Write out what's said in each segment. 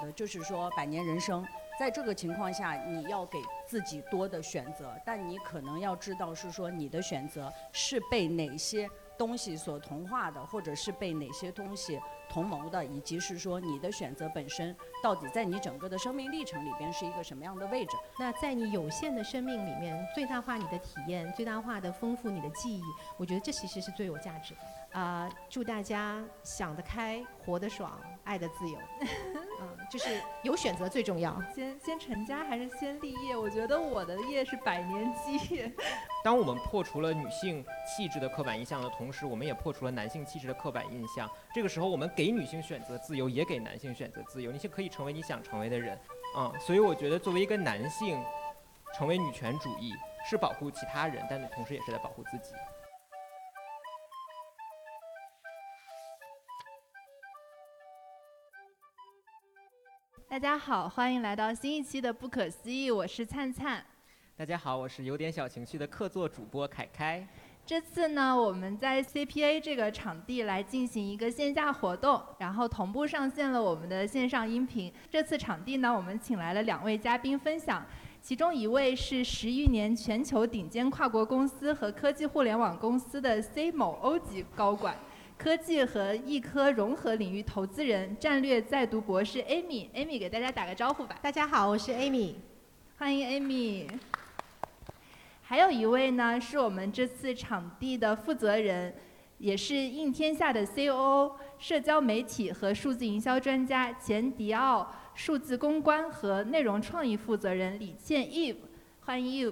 的就是说百年人生，在这个情况下，你要给自己多的选择，但你可能要知道是说你的选择是被哪些东西所同化的，或者是被哪些东西同谋的，以及是说你的选择本身到底在你整个的生命历程里边是一个什么样的位置。 那在你有限的生命里面，最大化你的体验，最大化的丰富你的记忆，我觉得这其实是最有价值的。祝大家想得开，活得爽，爱得自由。就是有选择最重要。 先成家还是先立业？我觉得我的业是百年基业。 当我们破除了女性气质的刻板印象的同时，我们也破除了男性气质的刻板印象。这个时候，我们给女性选择自由，也给男性选择自由。你可以成为你想成为的人。所以我觉得作为一个男性，成为女权主义是保护其他人，但同时也是在保护自己。 大家好，欢迎来到新一期的不可思议，我是灿灿。 大家好，我是有点小情绪的客座主播凯凯。 这次呢，我们在 CPA 这个场地来进行一个线下活动，然后同步上线了我们的线上音频。这次场地呢，我们请来了2位嘉宾分享，其中一位是10余年全球顶尖跨国公司和科技互联网公司的 C 某欧级高管，科技和艺科融合领域投资人，战略在读博士 Amy。Amy 给大家打个招呼吧。 大家好，我是 Amy。 欢迎 Amy。还有一位呢，是我们这次场地的负责人，也是应天下的 COO、社交媒体和数字营销专家，前迪奥数字公关和内容创意负责人李倩 Eve。欢迎 Eve。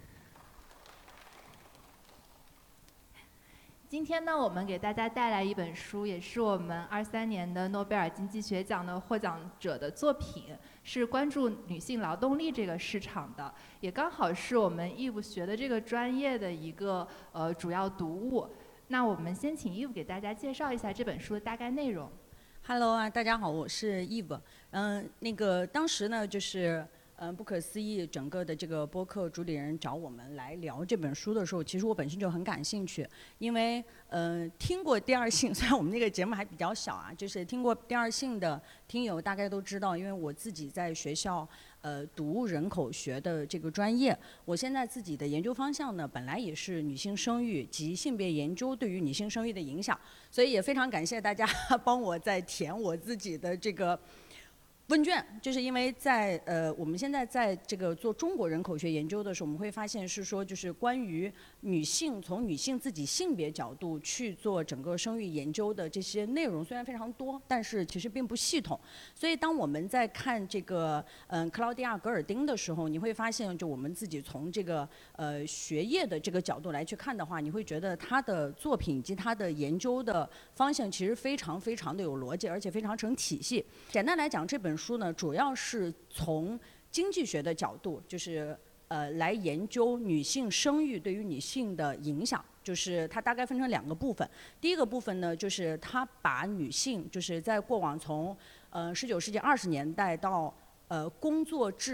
今天呢，我们给大家带来一本书，也是我们23年的诺贝尔经济学奖的获奖者的作品，是关注女性劳动力这个市场的，也刚好是我们 Eve 学的这个专业的一个主要读物。那我们先请 Eve 给大家介绍一下这本书的大概内容。 Hello 啊，大家好，我是 Eve。当时呢就是不可思议整个的这个播客主理人找我们来聊这本书的时候，其实我本身就很感兴趣，因为听过第二性，虽然我们那个节目还比较小啊，就是听过第二性的听友大概都知道，因为我自己在学校读人口学的这个专业，我现在自己的研究方向呢，本来也是女性生育及性别研究对于女性生育的影响，所以也非常感谢大家帮我在填我自己的这个问卷，就是因为在我们现在在这个做中国人口学研究的时候，我们会发现是说，就是关于女性从女性自己性别角度去做整个生育研究的这些内容，虽然非常多，但是其实并不系统。所以当我们在看这个克劳迪亚·格尔丁的时候，你会发现，就我们自己从这个学业的这个角度来去看的话，你会觉得他的作品以及他的研究的方向其实非常非常的有逻辑，而且非常成体系。简单来讲，这本书呢，主要是从经济学的角度，就是来研究女性生育对于女性的影响。就是它大概分成2个部分。第一个部分呢，就是它把女性，就是在过往从19世纪20年代到工作至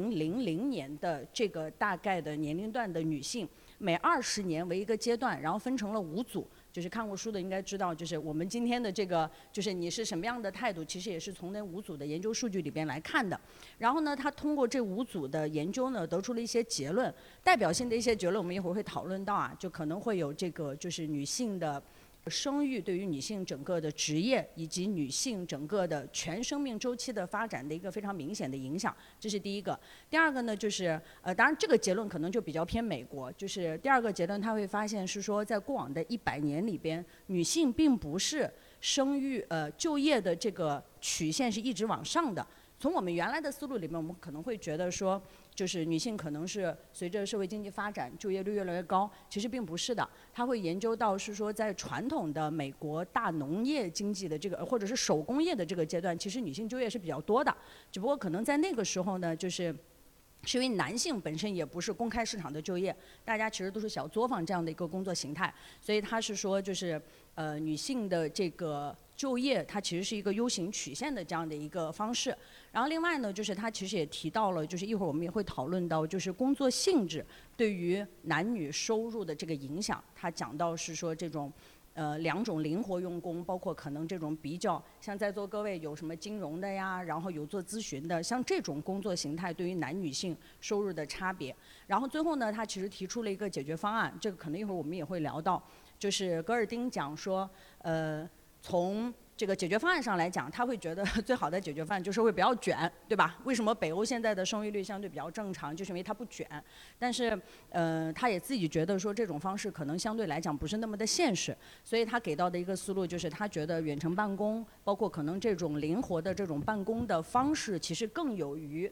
2000年的这个大概的年龄段的女性，每20年为一个阶段，然后分成了5组。就是看过书的应该知道，就是我们今天的这个，就是你是什么样的态度，其实也是从那5组的研究数据里边来看的。然后呢，他通过这5组的研究呢，得出了一些结论，代表性的一些结论，我们一会儿会讨论到啊，就可能会有这个就是女性的生育对于女性整个的职业以及女性整个的全生命周期的发展的一个非常明显的影响，这是第一个。第二个呢，就是当然这个结论可能就比较偏美国，就是第二个结论他会发现是说，在过往的100年里边，女性并不是生育就业的这个曲线是一直往上的。从我们原来的思路里面，我们可能会觉得说，就是女性可能是随着社会经济发展，就业率越来越高，其实并不是的。他会研究到是说，在传统的美国大农业经济的这个或者是手工业的这个阶段，其实女性就业是比较多的，只不过可能在那个时候呢，就是因为男性本身也不是公开市场的就业，大家其实都是小作坊这样的一个工作形态，所以他是说就是女性的这个就业，它其实是一个 U 型曲线的这样的一个方式。然后另外呢，就是他其实也提到了，就是一会儿我们也会讨论到，就是工作性质对于男女收入的这个影响。他讲到是说这种两种灵活用工，包括可能这种比较，像在座各位有什么金融的呀，然后有做咨询的，像这种工作形态对于男女性收入的差别。然后最后呢，他其实提出了一个解决方案，这个可能一会儿我们也会聊到，就是格尔丁讲说，从这个解决方案上来讲，他会觉得最好的解决方案就是会比较卷，对吧？为什么北欧现在的生育率相对比较正常，就是因为它不卷。但是，他也自己觉得说这种方式可能相对来讲不是那么的现实，所以他给到的一个思路就是他觉得远程办公，包括可能这种灵活的这种办公的方式，其实更有于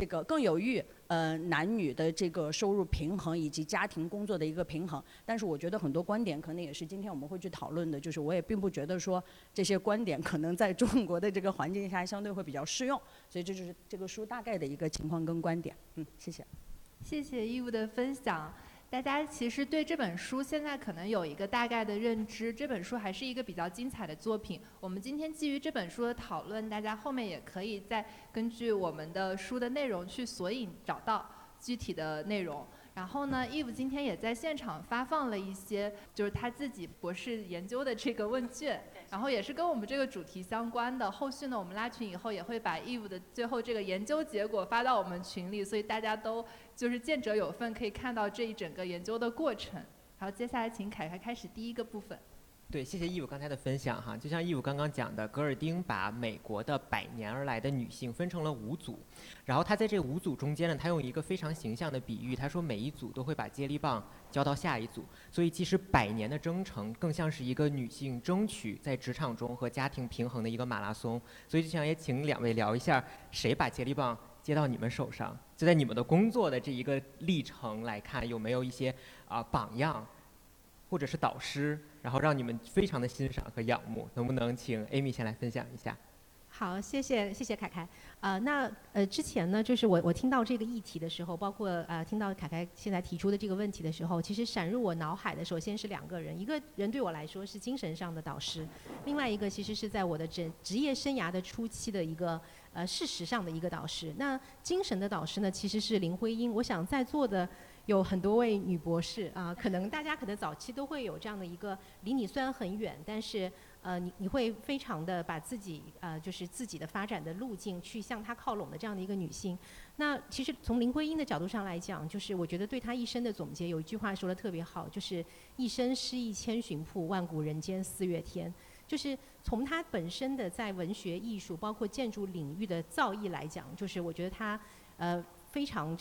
男女的这个收入平衡以及家庭工作的一个平衡。但是我觉得很多观点可能也是今天我们会去讨论的，就是我也并不觉得说这些观点可能在中国的这个环境下相对会比较适用，所以这就是这个书大概的一个情况跟观点。谢谢。 谢谢义务的分享。大家其实对这本书现在可能有一个大概的认知，这本书还是一个比较精彩的作品。我们今天基于这本书的讨论，大家后面也可以再根据我们的书的内容去索引找到具体的内容。然后呢，Eve 今天也在现场发放了一些就是他自己博士研究的这个问卷，然后也是跟我们这个主题相关的。后续呢，我们拉群以后也会把 Eve 的最后这个研究结果发到我们群里，所以大家都就是见者有份，可以看到这一整个研究的过程。好，接下来请凯凯开始第一个部分。 对，谢谢义务刚才的分享哈。就像义务刚刚讲的，格尔丁把美国的100年而来的女性分成了5组，然后他在这5组中间呢，他用一个非常形象的比喻，他说每一组都会把接力棒交到下一组，所以其实100年的征程更像是一个女性争取在职场中和家庭平衡的一个马拉松。所以就想也请2位聊一下，谁把接力棒接到你们手上，就在你们的工作的这一个历程来看，有没有一些榜样或者是导师，然后让你们非常的欣赏和仰慕？能不能请 Amy 先来分享一下？ 好，谢谢凯凯。之前呢，就是我听到这个议题的时候，包括听到凯凯现在提出的这个问题的时候，其实闪入我脑海的首先是2个人，一个人对我来说是精神上的导师，另外一个其实是在我的职业生涯的初期的一个事实上的一个导师。那精神的导师呢，其实是林徽因。我想在座的有很多位女博士可能大家早期都会有这样的一个离你虽然很远，但是你会非常的把自己就是自己的发展的路径去向她靠拢的这样的一个女性。那其实从林徽因的角度上来讲，就是我觉得对她一生的总结有一句话说的特别好，就是一生诗意千寻瀑，万古人间四月天。就是从她本身的在文学艺术包括建筑领域的造诣来讲，就是我觉得她非常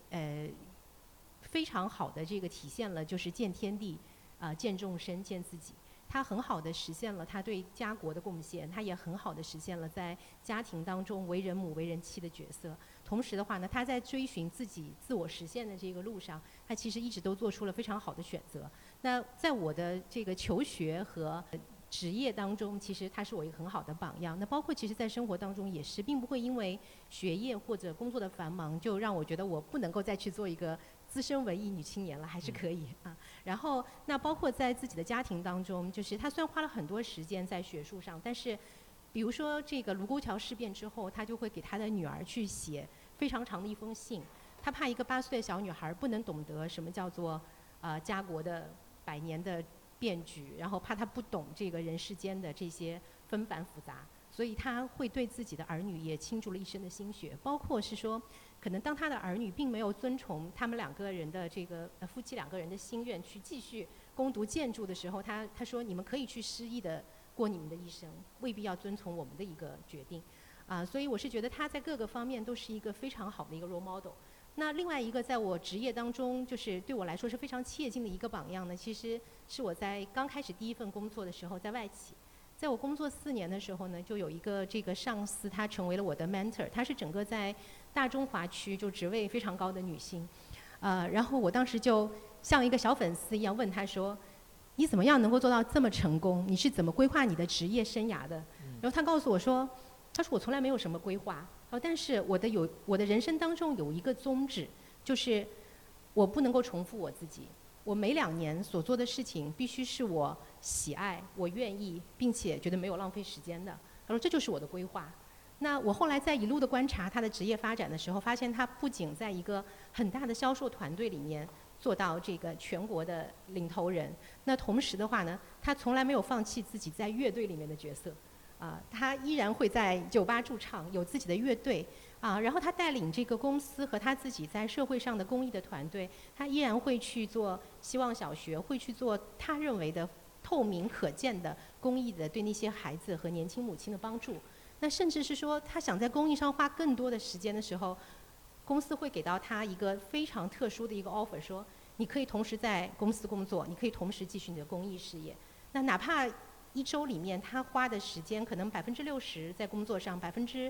非常好的这个体现了就是见天地见众生见自己。他很好的实现了他对家国的贡献，他也很好的实现了在家庭当中为人母为人妻的角色。同时的话呢，他在追寻自己自我实现的这个路上，他其实一直都做出了非常好的选择。那在我的这个求学和职业当中，其实他是我一个很好的榜样。那包括其实在生活当中也是，并不会因为学业或者工作的繁忙就让我觉得我不能够再去做一个资深文艺女青年了，还是可以然后那包括在自己的家庭当中，就是他虽然花了很多时间在学术上，但是比如说这个卢沟桥事变之后，他就会给他的女儿去写非常长的一封信。他怕一个8岁的小女孩不能懂得什么叫做家国的100年的变局，然后怕她不懂这个人世间的这些纷繁复杂，所以他会对自己的儿女也倾注了一生的心血。包括是说可能当他的儿女并没有遵从他们2个人的这个夫妻2个人的心愿去继续攻读建筑的时候，他说你们可以去诗意的过你们的一生，未必要遵从我们的一个决定所以我是觉得他在各个方面都是一个非常好的一个 role model。那另外一个在我职业当中就是对我来说是非常切近的一个榜样呢，其实是我在刚开始第一份工作的时候，在外企。在我工作4年的时候呢，就有一个这个上司，她成为了我的 mentor， 她是整个在大中华区就职位非常高的女性然后我当时就像一个小粉丝一样问她说，你怎么样能够做到这么成功？你是怎么规划你的职业生涯的？然后她告诉我说，她说我从来没有什么规划但是我的人生当中有一个宗旨，就是我不能够重复我自己，我每2年所做的事情必须是我喜爱我愿意并且觉得没有浪费时间的。他说这就是我的规划。那我后来在一路的观察他的职业发展的时候，发现他不仅在一个很大的销售团队里面做到这个全国的领头人。那同时的话呢，他从来没有放弃自己在乐队里面的角色，他依然会在酒吧驻唱，有自己的乐队。然后他带领这个公司和他自己在社会上的公益的团队，他依然会去做希望小学，会去做他认为的透明可见的公益的对那些孩子和年轻母亲的帮助。那甚至是说他想在公益上花更多的时间的时候，公司会给到他一个非常特殊的一个 offer， 说你可以同时在公司工作，你可以同时继续你的公益事业。那哪怕一周里面他花的时间可能60%在工作上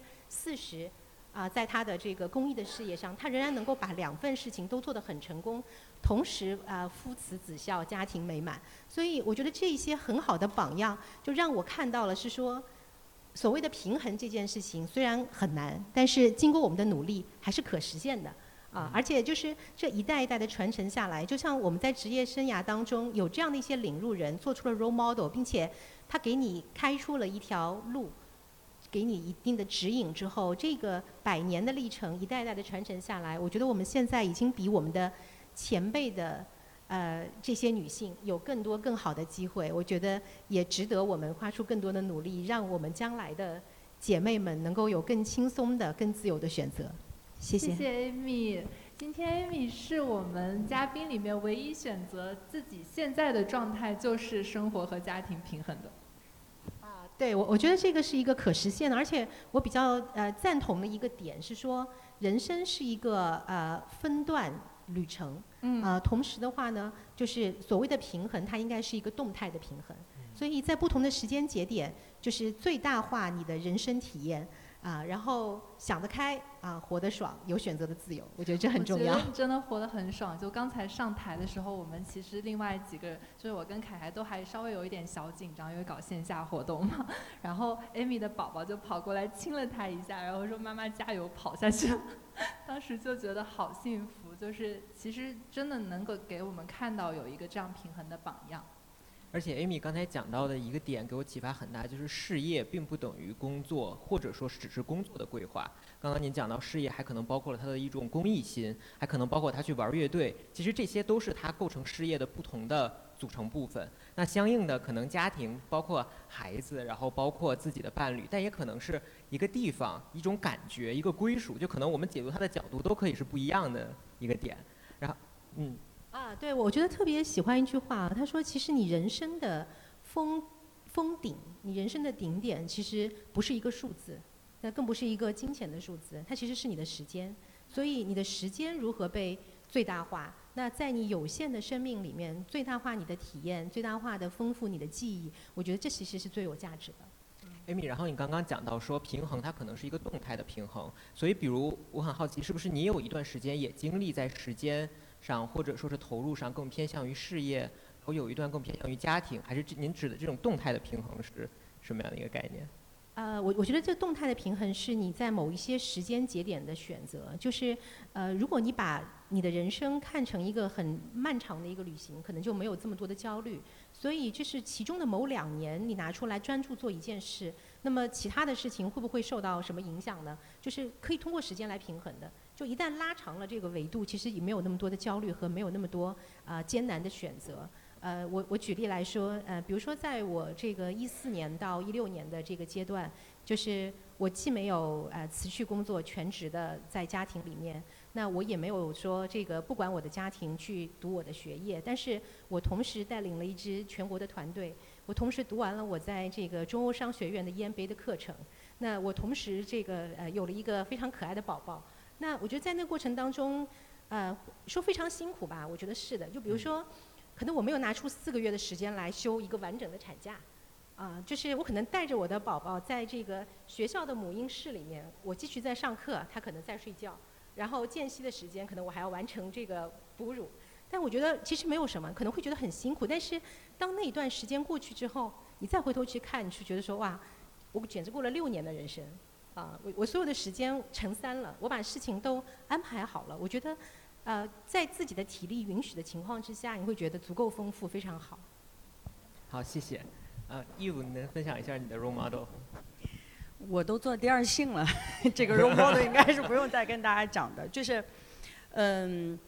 ，40%在他的这个公益的事业上，他仍然能够把2份事情都做得很成功，同时夫慈子孝，家庭美满。所以我觉得这些很好的榜样，就让我看到了是说，所谓的平衡这件事情虽然很难，但是经过我们的努力还是可实现的。而且就是这一代一代的传承下来，就像我们在职业生涯当中有这样的一些领路人，做出了 role model， 并且他给你开出了一条路，给你一定的指引之后，这个100年的历程一代代的传承下来，我觉得我们现在已经比我们的前辈的这些女性有更多更好的机会，我觉得也值得我们花出更多的努力，让我们将来的姐妹们能够有更轻松的、更自由的选择。谢谢。 谢谢 Amy。今天 Amy 是我们嘉宾里面唯一选择自己现在的状态就是生活和家庭平衡的。 对，我觉得这个是一个可实现的，而且我比较赞同的一个点是说，人生是一个分段旅程，同时的话呢，就是所谓的平衡，它应该是一个动态的平衡，所以在不同的时间节点，就是最大化你的人生体验。然后想得开活得爽，有选择的自由，我觉得这很重要。 我觉得真的活得很爽。就刚才上台的时候，我们其实另外几个人，就是我跟凯凯都还稍微有一点小紧张，因为搞线下活动嘛。然后 Amy 的宝宝就跑过来亲了她一下，然后说妈妈加油，跑下去。当时就觉得好幸福，就是其实真的能够给我们看到有一个这样平衡的榜样。 而且 Amy 刚才讲到的一个点给我启发很大，就是事业并不等于工作，或者说只是工作的规划。刚刚您讲到事业还可能包括了他的一种公益心，还可能包括他去玩乐队，其实这些都是他构成事业的不同的组成部分。那相应的可能家庭包括孩子，然后包括自己的伴侣，但也可能是一个地方、一种感觉、一个归属，就可能我们解读它的角度都可以是不一样的一个点。然后对，我觉得特别喜欢一句话，他说其实你人生的峰顶，你人生的顶点其实不是一个数字，那更不是一个金钱的数字，它其实是你的时间。所以你的时间如何被最大化，那在你有限的生命里面最大化你的体验，最大化的丰富你的记忆，我觉得这其实是最有价值的。 Amy，然后你刚刚讲到说平衡它可能是一个动态的平衡，所以比如我很好奇，是不是你有一段时间也经历在时间上或者说是投入上更偏向于事业，然后有一段更偏向于家庭，还是您指的这种动态的平衡是什么样的一个概念？ 我觉得这动态的平衡是你在某一些时间节点的选择，就是如果你把你的人生看成一个很漫长的一个旅行，可能就没有这么多的焦虑。所以这是其中的某2年你拿出来专注做一件事，那么其他的事情会不会受到什么影响呢？就是可以通过时间来平衡的。就一旦拉长了这个维度，其实也没有那么多的焦虑和没有那么多艰难的选择。我举例来说，比如说在我这个14年到16年的这个阶段，就是我既没有辞去工作全职的在家庭里面，那我也没有说这个不管我的家庭去读我的学业，但是我同时带领了一支全国的团队，我同时读完了我在这个中欧商学院的 EMBA 的课程，那我同时这个有了一个非常可爱的宝宝。那我觉得在那个过程当中，说非常辛苦吧，我觉得是的。就比如说，可能我没有拿出4个月的时间来休一个完整的产假，就是我可能带着我的宝宝在这个学校的母婴室里面，我继续在上课，他可能在睡觉，然后间隙的时间可能我还要完成这个哺乳。但我觉得其实没有什么，可能会觉得很辛苦，但是当那一段时间过去之后，你再回头去看，你是觉得说哇，我简直过了6年的人生。我所有的时间乘3了，我把事情都安排好了。我觉得，在自己的体力允许的情况之下，你会觉得足够丰富，非常好。 好，谢谢。Eve， 你能分享一下你的 role model？ 我都做第2性了，这个 role model 应该是不用再跟大家讲的，就是，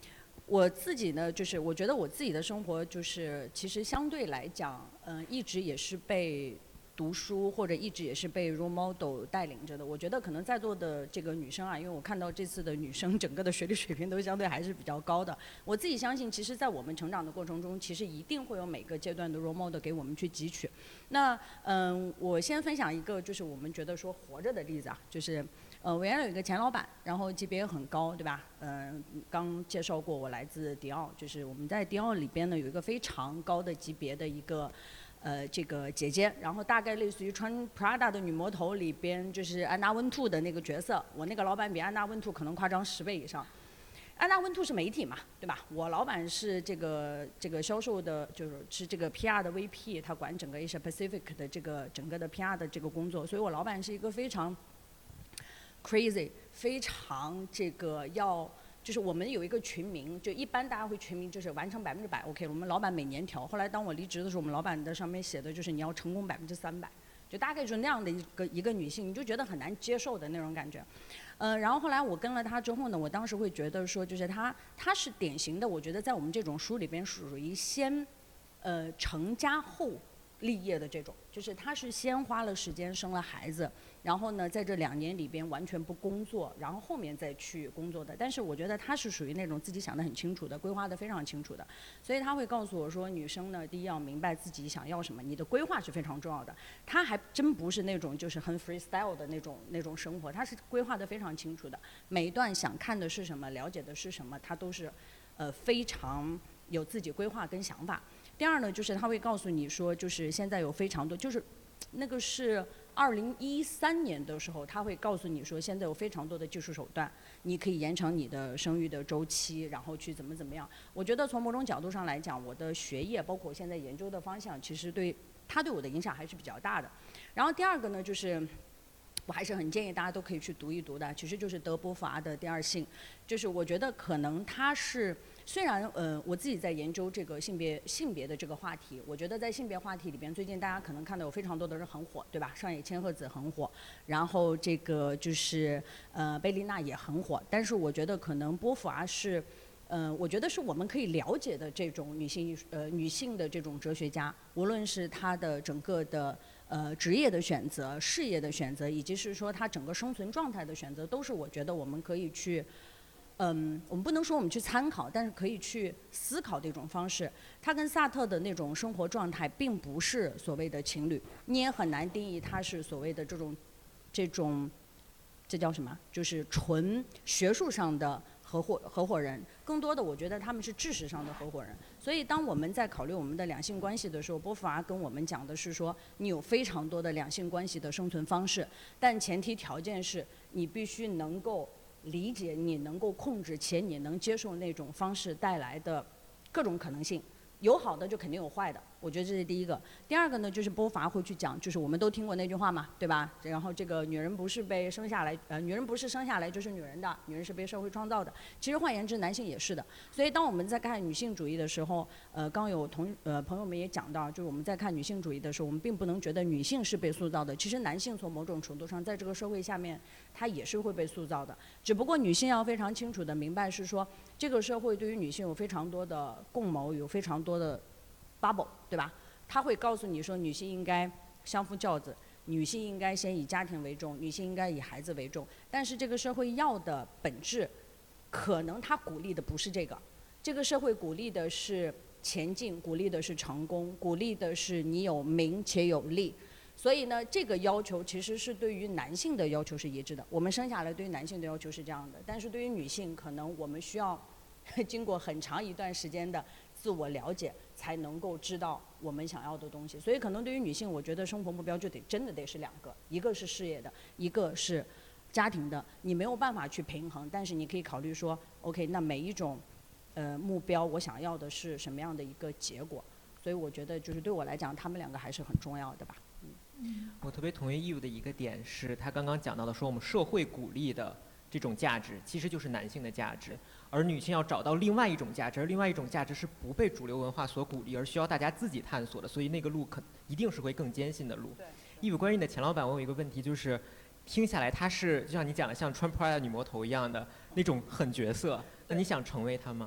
我自己呢，就是我觉得我自己的生活就是其实相对来讲，一直也是被读书或者一直也是被 role model 带领着的。我觉得可能在座的这个女生啊，因为我看到这次的女生整个的学历水平都相对还是比较高的。我自己相信，其实在我们成长的过程中，其实一定会有每个阶段的 role model 给我们去汲取。那我先分享一个就是我们觉得说活着的例子啊，就是我原来有一个前老板，然后级别也很高，对吧？刚介绍过我来自迪奥，就是我们在迪奥里边呢有一个非常高的级别的一个。这个姐姐，然后大概类似于穿 Prada 的女魔头里边，就是安娜温图的那个角色。我那个老板比安娜温图可能夸张10倍以上。安娜温图是媒体嘛，对吧？我老板是这个销售的，就是这个 PR 的 VP， 他管整个 Asia Pacific 的这个整个的 PR 的这个工作，所以我老板是一个非常 crazy， 非常这个要。就是我们有一个群名，就一般大家会群名就是完成100%。OK， 我们老板每年调。后来当我离职的时候，我们老板的上面写的就是你要成功300%，就大概就是那样的一个女性，你就觉得很难接受的那种感觉。然后后来我跟了她之后呢，我当时会觉得说，就是她是典型的，我觉得在我们这种书里边属于先成家后立业的这种，就是她是先花了时间生了孩子。然后呢，在这2年里边完全不工作，然后后面再去工作的。但是我觉得他是属于那种自己想得很清楚的，规划得非常清楚的。所以他会告诉我说，女生呢，第一要明白自己想要什么，你的规划是非常重要的。他还真不是那种就是很 freestyle 的那种生活，他是规划得非常清楚的。每一段想看的是什么，了解的是什么，他都是非常有自己规划跟想法。第二呢，就是他会告诉你说，就是现在有非常多，就是那个是。2013年的时候，他会告诉你说，现在有非常多的技术手段，你可以延长你的生育的周期，然后去怎么样。我觉得从某种角度上来讲，我的学业包括我现在研究的方向，其实对我的影响还是比较大的。然后第二个呢，就是我还是很建议大家都可以去读一读的，其实就是德波伏娃的《第二性》，就是我觉得可能它是。虽然我自己在研究这个性别的这个话题，我觉得在性别话题里边，最近大家可能看到有非常多的人很火，对吧？上野千鹤子很火，然后这个就是贝丽娜也很火，但是我觉得可能波伏娃是。我觉得是我们可以了解的这种女性的这种哲学家，无论是她的整个的职业的选择、事业的选择，以及是说她整个生存状态的选择，都是我觉得我们可以去。我们不能说我们去参考，但是可以去思考的一种方式。他跟萨特的那种生活状态并不是所谓的情侣，你也很难定义他是所谓的这叫什么？就是纯学术上的合伙人。更多的，我觉得他们是知识上的合伙人。所以，当我们在考虑我们的两性关系的时候，波伏娃跟我们讲的是说，你有非常多的两性关系的生存方式，但前提条件是你必须能够。理解你能够控制且你能接受那种方式带来的各种可能性，有好的就肯定有坏的，我觉得这是第一个。第二个呢，就是波伏娃会去讲，就是我们都听过那句话嘛，对吧？然后这个女人不是生下来就是女人的，女人是被社会创造的。其实换言之，男性也是的。所以当我们在看女性主义的时候，刚有朋友们也讲到，就是我们在看女性主义的时候，我们并不能觉得女性是被塑造的，其实男性从某种程度上在这个社会下面，他也是会被塑造的。只不过女性要非常清楚的明白是说，这个社会对于女性有非常多的共谋，有非常多的 bubble， 对吧？他会告诉你说，女性应该相夫教子，女性应该先以家庭为重，女性应该以孩子为重。但是这个社会要的本质，可能他鼓励的不是这个。这个社会鼓励的是前进，鼓励的是成功，鼓励的是你有名且有利。所以呢，这个要求其实是对于男性的要求是一致的。我们生下来对于男性的要求是这样的，但是对于女性，可能我们需要经过很长一段时间的自我了解，才能够知道我们想要的东西。所以可能对于女性，我觉得生活目标就真的得是2个，一个是事业的，一个是家庭的。你没有办法去平衡，但是你可以考虑说 ，OK， 那每一种目标，我想要的是什么样的一个结果？所以我觉得就是对我来讲，他们2个还是很重要的吧。 我特别同意Eve的一个点是，他刚刚讲到的说我们社会鼓励的这种价值，其实就是男性的价值，而女性要找到另外一种价值，而另外一种价值是不被主流文化所鼓励，而需要大家自己探索的，所以那个路一定是会更艰辛的路。Eve，关于你的前老板，我有一个问题，就是听下来他是就像你讲的，像穿 Prada 女魔头一样的那种狠角色，那你想成为他吗？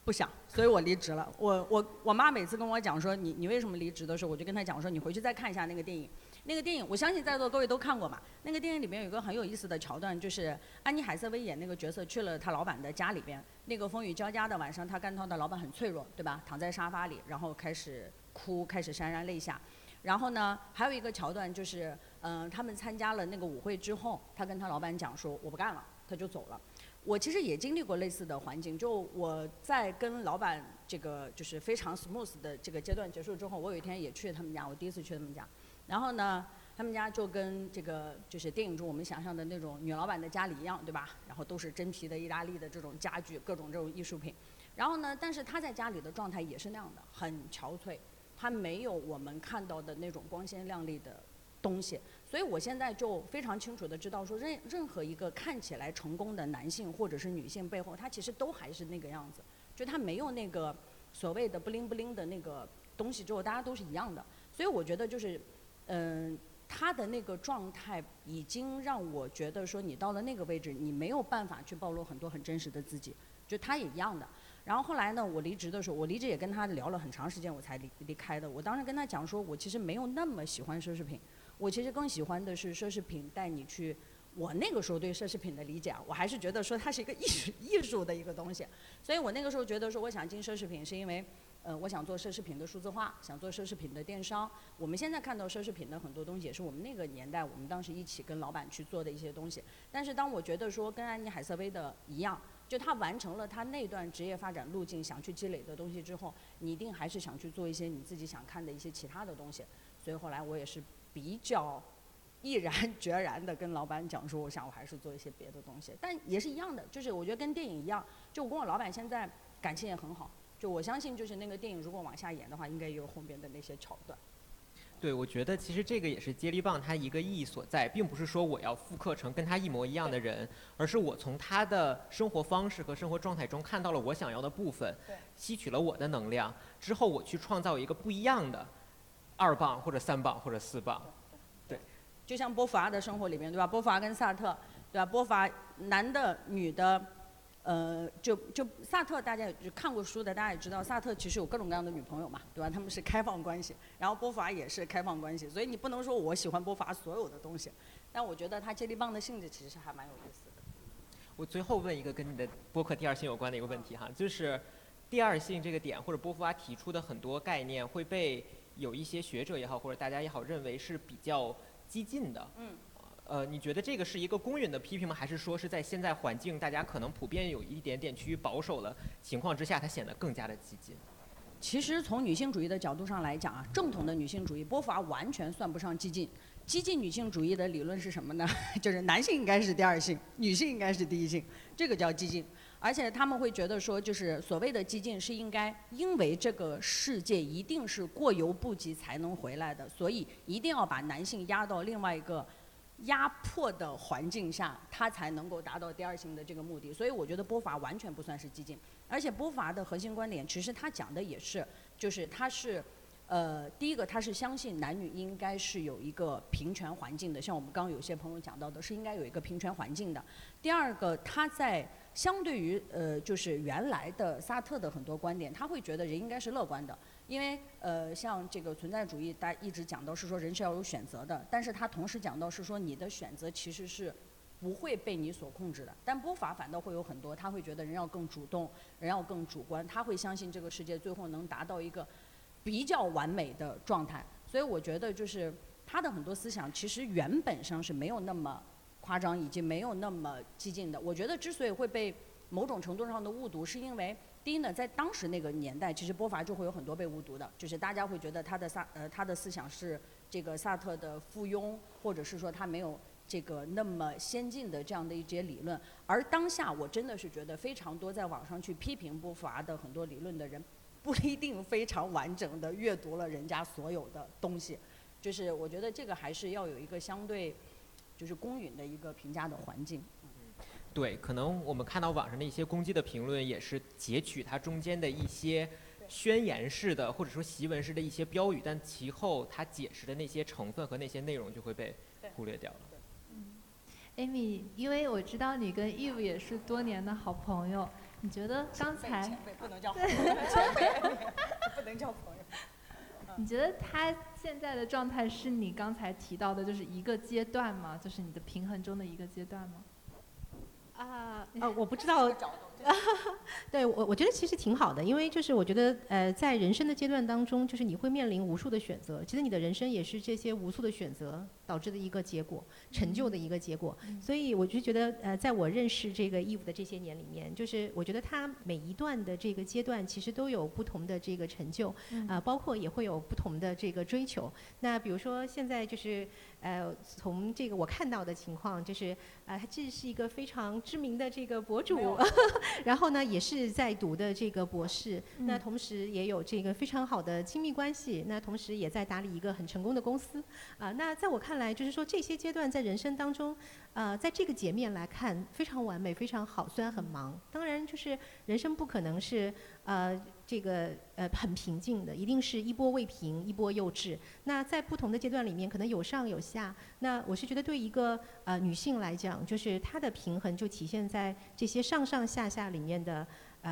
不想，所以我离职了。我妈每次跟我讲说你为什么离职的时候，我就跟她讲说你回去再看一下那个电影。那个电影我相信在座各位都看过嘛。那个电影里面有一个很有意思的桥段，就是安妮海瑟薇演那个角色去了她老板的家里边，那个风雨交加的晚上，她感到的老板很脆弱，对吧？躺在沙发里，然后开始哭，开始潸然泪下。然后呢，还有一个桥段就是，他们参加了那个舞会之后，她跟她老板讲说我不干了，她就走了。我其实也经历过类似的环境，就我在跟老板这个就是非常 smooth 的这个阶段结束之后，我有一天也去他们家，我第一次去他们家，然后呢，他们家就跟这个就是电影中我们想象的那种女老板的家里一样，对吧？然后都是真皮的意大利的这种家具，各种这种艺术品。然后呢，但是她在家里的状态也是那样的，很憔悴，她没有我们看到的那种光鲜亮丽的东西。所以我现在就非常清楚的知道说，任何一个看起来成功的男性或者是女性背后，他其实都还是那个样子，就他没有那个所谓的不灵不灵的那个东西之后，大家都是一样的。所以我觉得就是，他的那个状态已经让我觉得说，你到了那个位置，你没有办法去暴露很多很真实的自己，就他也一样的。然后后来呢，我离职的时候，我离职也跟他聊了很长时间，我才离开的。我当时跟他讲说，我其实没有那么喜欢奢侈品。我其实更喜欢的是奢侈品带你去，我那个时候对奢侈品的理解啊，我还是觉得说它是一个艺术的一个东西，所以我那个时候觉得说我想进奢侈品是因为，我想做奢侈品的数字化，想做奢侈品的电商。我们现在看到奢侈品的很多东西也是我们那个年代我们当时一起跟老板去做的一些东西。但是当我觉得说跟安妮海瑟薇的一样，就他完成了他那段职业发展路径想去积累的东西之后，你一定还是想去做一些你自己想看的一些其他的东西。所以后来我也是比较毅然决然的跟老板讲说，我想我还是做一些别的东西，但也是一样的，就是我觉得跟电影一样，就我跟我老板现在感情也很好，就我相信就是那个电影如果往下演的话，应该也有后边的那些桥段。 对，我觉得其实这个也是接力棒它一个意义所在，并不是说我要复刻成跟他一模一样的人，而是我从他的生活方式和生活状态中看到了我想要的部分，吸取了我的能量之后，我去创造一个不一样的2磅或者3磅或者4磅。对， 就像波伏娃的生活里面，对吧？波伏娃跟萨特，对吧？波伏娃男的、女的，就萨特，大家也看过书的，大家也知道，萨特其实有各种各样的女朋友嘛，对吧？他们是开放关系，然后波伏娃也是开放关系，所以你不能说我喜欢波伏娃所有的东西，但我觉得他接力棒的性质其实还蛮有意思的。 我最后问一个跟你的播客第二性有关的一个问题哈，就是第二性这个点或者波伏娃提出的很多概念会被有一些学者也好，或者大家也好，认为是比较激进的。你觉得这个是一个公允的批评吗？还是说是在现在环境大家可能普遍有一点点趋于保守的情况之下，它显得更加的激进？ 其实从女性主义的角度上来讲啊，正统的女性主义，波伏娃完全算不上激进。激进女性主义的理论是什么呢？就是男性应该是第二性，女性应该是第一性，这个叫激进。而且他们会觉得说，就是所谓的激进是应该，因为这个世界一定是过犹不及才能回来的，所以一定要把男性压到另外一个压迫的环境下，他才能够达到第二性的这个目的。所以我觉得波伏娃完全不算是激进，而且波伏娃的核心观点，其实他讲的也是，就是他是。第一个，他是相信男女应该是有一个平权环境的，像我们刚刚有些朋友讲到的，是应该有一个平权环境的。第二个，他在相对于就是原来的萨特的很多观点，他会觉得人应该是乐观的，因为像这个存在主义，大家一直讲到是说人是要有选择的，但是他同时讲到是说你的选择其实是不会被你所控制的。但波伏娃反倒会有很多，他会觉得人要更主动，人要更主观，他会相信这个世界最后能达到一个比较完美的状态。所以我觉得就是他的很多思想其实原本上是没有那么夸张，以及没有那么激进的。我觉得之所以会被某种程度上的误读，是因为第一呢，在当时那个年代，其实波伏娃就会有很多被误读的，就是大家会觉得他的思想是这个萨特的附庸，或者是说他没有这个那么先进的这样的一些理论。而当下我真的是觉得非常多在网上去批评波伏娃的很多理论的人，不一定非常完整的阅读了人家所有的东西，就是我觉得这个还是要有一个相对就是公允的一个评价的环境。 对，可能我们看到网上的一些攻击的评论，也是截取它中间的一些宣言式的或者说檄文式的一些标语，但其后它解释的那些成分和那些内容就会被忽略掉了。 Amy， 因为我知道你跟 Eve 也是多年的好朋友， 你觉得刚才前辈不能叫朋友，前辈不能叫朋友。 你觉得他现在的状态是你刚才提到的，就是一个阶段吗？就是你的平衡中的一个阶段吗？ 我不知道。对，我觉得其实挺好的，因为就是我觉得在人生的阶段当中，就是你会面临无数的选择，其实你的人生也是这些无数的选择导致的一个结果，成就的一个结果。所以我就觉得在我认识这个Eve的这些年里面，就是我觉得他每一段的这个阶段其实都有不同的这个成就，包括也会有不同的这个追求。那比如说现在就是从这个我看到的情况，就是他这是一个非常知名的这个博主，然后呢也是在读的这个博士，那同时也有这个非常好的亲密关系，那同时也在打理一个很成功的公司，那在我看来就是说这些阶段在人生当中，在这个截面来看非常完美非常好，虽然很忙，当然就是人生不可能是这个很平静的，一定是一波未平一波又至。那在不同的阶段里面可能有上有下，那我是觉得对一个女性来讲，就是她的平衡就体现在这些上上下下里面的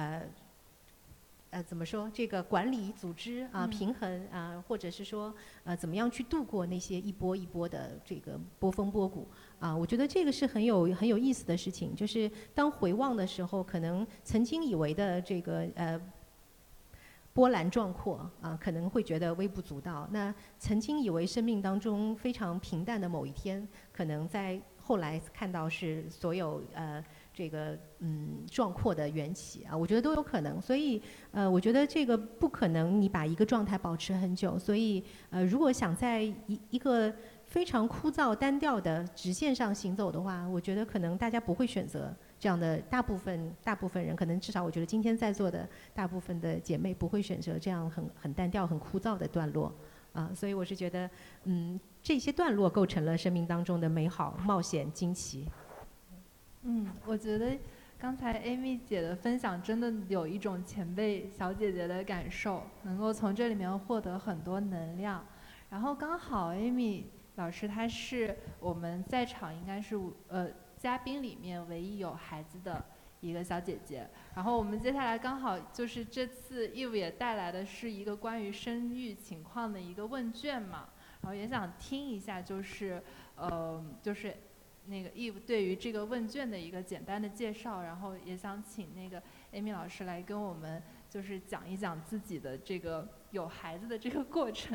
怎么说这个管理组织平衡或者是说怎么样去度过那些一波一波的这个波峰波谷我觉得这个是很有意思的事情，就是当回望的时候，可能曾经以为的这个波澜壮阔可能会觉得微不足道。那曾经以为生命当中非常平淡的某一天，可能在后来看到是所有这个壮阔的缘起我觉得都有可能。所以我觉得这个不可能你把一个状态保持很久。所以如果想在一个非常枯燥单调的直线上行走的话，我觉得可能大家不会选择这样的，大部分人可能至少我觉得今天在座的大部分的姐妹不会选择这样很单调很枯燥的段落所以我是觉得这些段落构成了生命当中的美好冒险惊奇。 我觉得刚才 Amy 姐的分享真的有一种前辈小姐姐的感受，能够从这里面获得很多能量。然后刚好 Amy 老师她是我们在场应该是嘉宾里面唯一有孩子的一个小姐姐。然后我们接下来刚好就是这次 Eve 也带来的是一个关于生育情况的一个问卷嘛，然后也想听一下就是那个 Eve 对于这个问卷的一个简单的介绍，然后也想请那个 Amy 老师来跟我们就是讲一讲自己的这个有孩子的这个过程。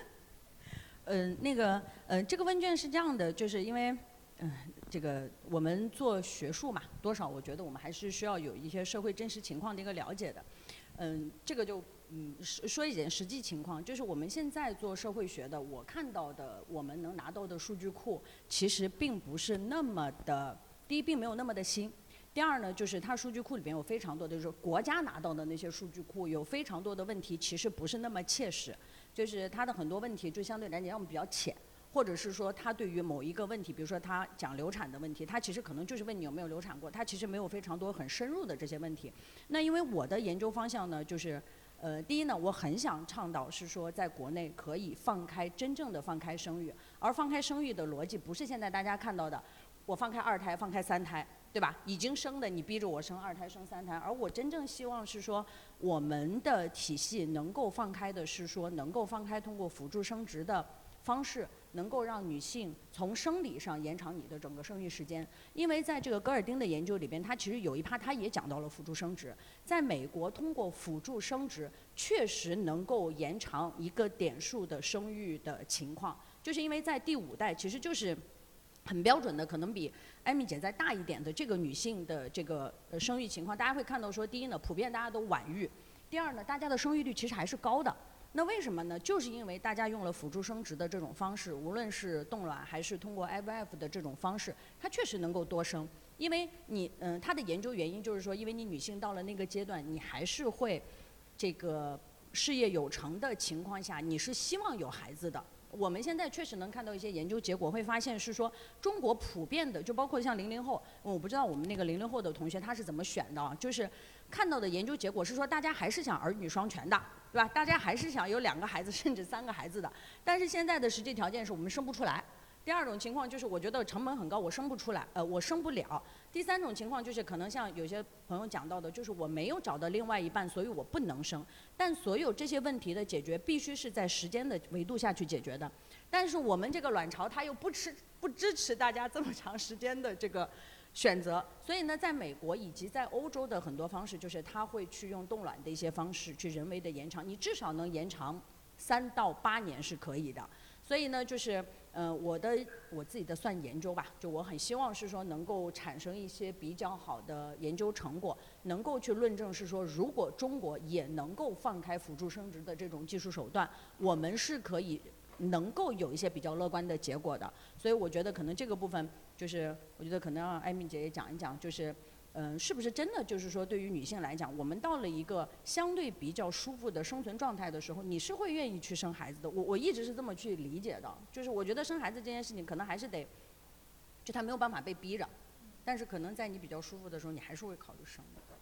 这个问卷是这样的，就是因为这个我们做学术嘛，多少我觉得我们还是需要有一些社会真实情况的一个了解的。这个就说一点实际情况，就是我们现在做社会学的，我看到的我们能拿到的数据库，其实并不是那么的，第一并没有那么的新。第二呢，就是它数据库里边有非常多的，就是国家拿到的那些数据库有非常多的问题，其实不是那么切实，就是它的很多问题就相对来讲要么比较浅，或者是说它对于某一个问题，比如说它讲流产的问题，它其实可能就是问你有没有流产过，它其实没有非常多很深入的这些问题。那因为我的研究方向呢，就是第一呢，我很想倡导是说在国内可以真正的放开生育，而放开生育的逻辑不是现在大家看到的，我放开2胎，放开3胎。对吧？已经生的你逼着我生2胎生3胎，而我真正希望是说，我们的体系能够放开的是说，能够放开通过辅助生殖的方式，能够让女性从生理上延长你的整个生育时间。因为在这个戈尔丁的研究里边，他其实有一趴他也讲到了辅助生殖，在美国通过辅助生殖确实能够延长一个点数的生育的情况，就是因为在第5代其实就是很标准的，可能比艾米姐再大一点的这个女性的这个生育情况，大家会看到说，第一呢，普遍大家都晚育；第二呢，大家的生育率其实还是高的。那为什么呢？就是因为大家用了辅助生殖的这种方式，无论是冻卵还是通过 IVF 的这种方式，它确实能够多生。因为你它的研究原因就是说，因为你女性到了那个阶段，你还是会这个事业有成的情况下，你是希望有孩子的。我们现在确实能看到一些研究结果，会发现是说中国普遍的，就包括像00后，我不知道我们那个00后的同学他是怎么选的就是看到的研究结果是说，大家还是想儿女双全的，对吧？大家还是想有2个孩子甚至3个孩子的，但是现在的实际条件是我们生不出来。 第二种情况就是我觉得成本很高，我生不出来，我生不了。第三种情况就是可能像有些朋友讲到的，就是我没有找到另外一半，所以我不能生。但所有这些问题的解决必须是在时间的维度下去解决的。但是我们这个卵巢它又不支持大家这么长时间的这个选择，所以呢，在美国以及在欧洲的很多方式，就是他会去用冻卵的一些方式去人为的延长，你至少能延长3到8年是可以的。所以呢，就是我自己的算研究吧，就我很希望是说能够产生一些比较好的研究成果，能够去论证是说，如果中国也能够放开辅助生殖的这种技术手段，我们是可以能够有一些比较乐观的结果的。所以我觉得可能这个部分就是我觉得可能让艾米姐也讲一讲，就是是不是真的就是说对于女性来讲，我们到了一个相对比较舒服的生存状态的时候，你是会愿意去生孩子的。我一直是这么去理解的，就是我觉得生孩子这件事情可能还是得，就他没有办法被逼着，但是可能在你比较舒服的时候，你还是会考虑生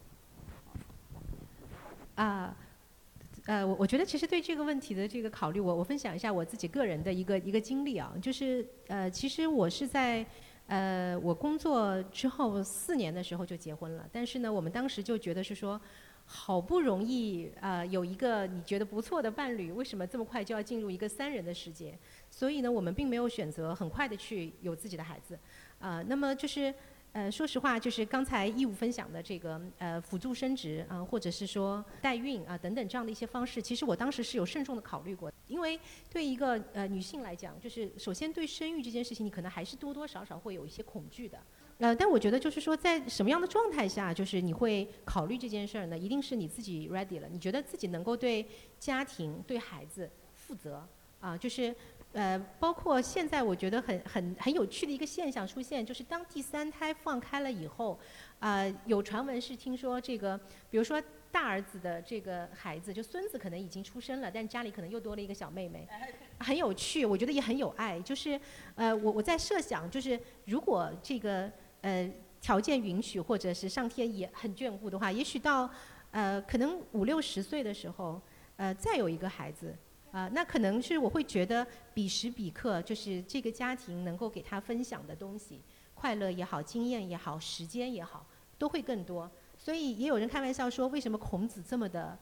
的。 我觉得其实对这个问题的这个考虑，我分享一下我自己个人的一个经历啊，就是其实我是在我工作之后4年的时候就结婚了，但是呢，我们当时就觉得是说，好不容易有一个你觉得不错的伴侣，为什么这么快就要进入一个3人的世界？所以呢，我们并没有选择很快的去有自己的孩子，那么就是说实话，就是刚才义务分享的这个辅助生殖或者是说代孕等等这样的一些方式，其实我当时是有慎重的考虑过，因为对一个女性来讲，就是首先对生育这件事情，你可能还是多多少少会有一些恐惧的。但我觉得就是说，在什么样的状态下，就是你会考虑这件事儿呢？一定是你自己 ready 了，你觉得自己能够对家庭、对孩子负责就是包括现在我觉得很有趣的一个现象出现，就是当第3胎放开了以后，有传闻是听说这个，比如说大儿子的这个孩子，就孙子可能已经出生了，但家里可能又多了一个小妹妹，很有趣，我觉得也很有爱。就是我在设想，就是如果这个条件允许，或者是上天也很眷顾的话，也许到可能50、60岁的时候，再有一个孩子。那可能是我会觉得彼时彼刻，就是这个家庭能够给他分享的东西，快乐也好，经验也好，时间也好，都会更多。所以也有人开玩笑说，为什么孔子这么的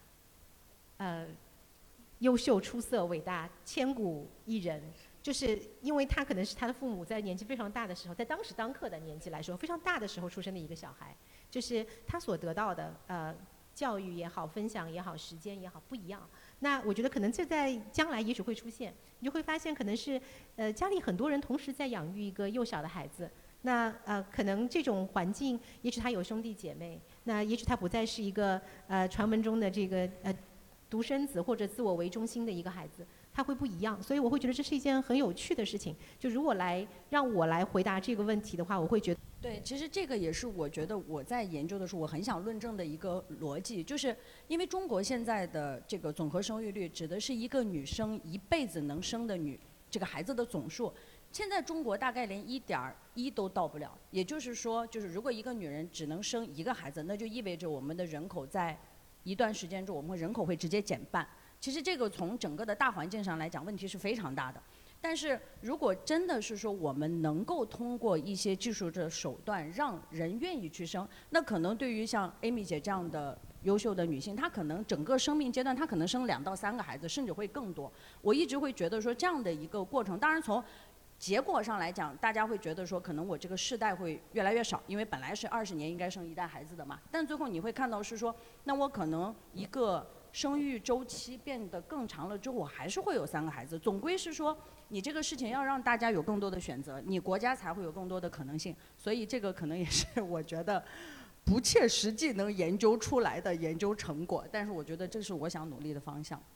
优秀、出色、伟大、千古一人？就是因为他可能是他的父母在年纪非常大的时候，在当时当刻的年纪来说，非常大的时候出生的一个小孩，就是他所得到的教育也好，分享也好，时间也好，不一样。那我觉得可能这在将来也许会出现，你就会发现可能是家里很多人同时在养育一个幼小的孩子，那可能这种环境，也许他有兄弟姐妹，那也许他不再是一个传闻中的这个独生子或者自我为中心的一个孩子，他会不一样。所以我会觉得这是一件很有趣的事情。就如果让我来回答这个问题的话，我会觉得。 对，其实这个也是我觉得我在研究的时候，我很想论证的一个逻辑，就是因为中国现在的这个总和生育率指的是一个女生一辈子能生的这个孩子的总数，现在中国大概连1.1都到不了，也就是说，就是如果一个女人只能生1个孩子，那就意味着我们的人口在一段时间中，我们人口会直接减半。其实这个从整个的大环境上来讲，问题是非常大的。但是如果真的是说我们能够通过一些技术的手段让人愿意去生，那可能对于像 Amy 姐这样的优秀的女性，她可能整个生命阶段她可能生2到3个孩子，甚至会更多。我一直会觉得说这样的一个过程，当然从结果上来讲，大家会觉得说可能我这个世代会越来越少，因为本来是20年应该生1代孩子的嘛。但最后你会看到是说，那我可能一个生育周期变得更长了之后，我还是会有3个孩子。总归是说，你这个事情要让大家有更多的选择，你国家才会有更多的可能性。所以这个可能也是我觉得不切实际能研究出来的研究成果，但是我觉得这是我想努力的方向。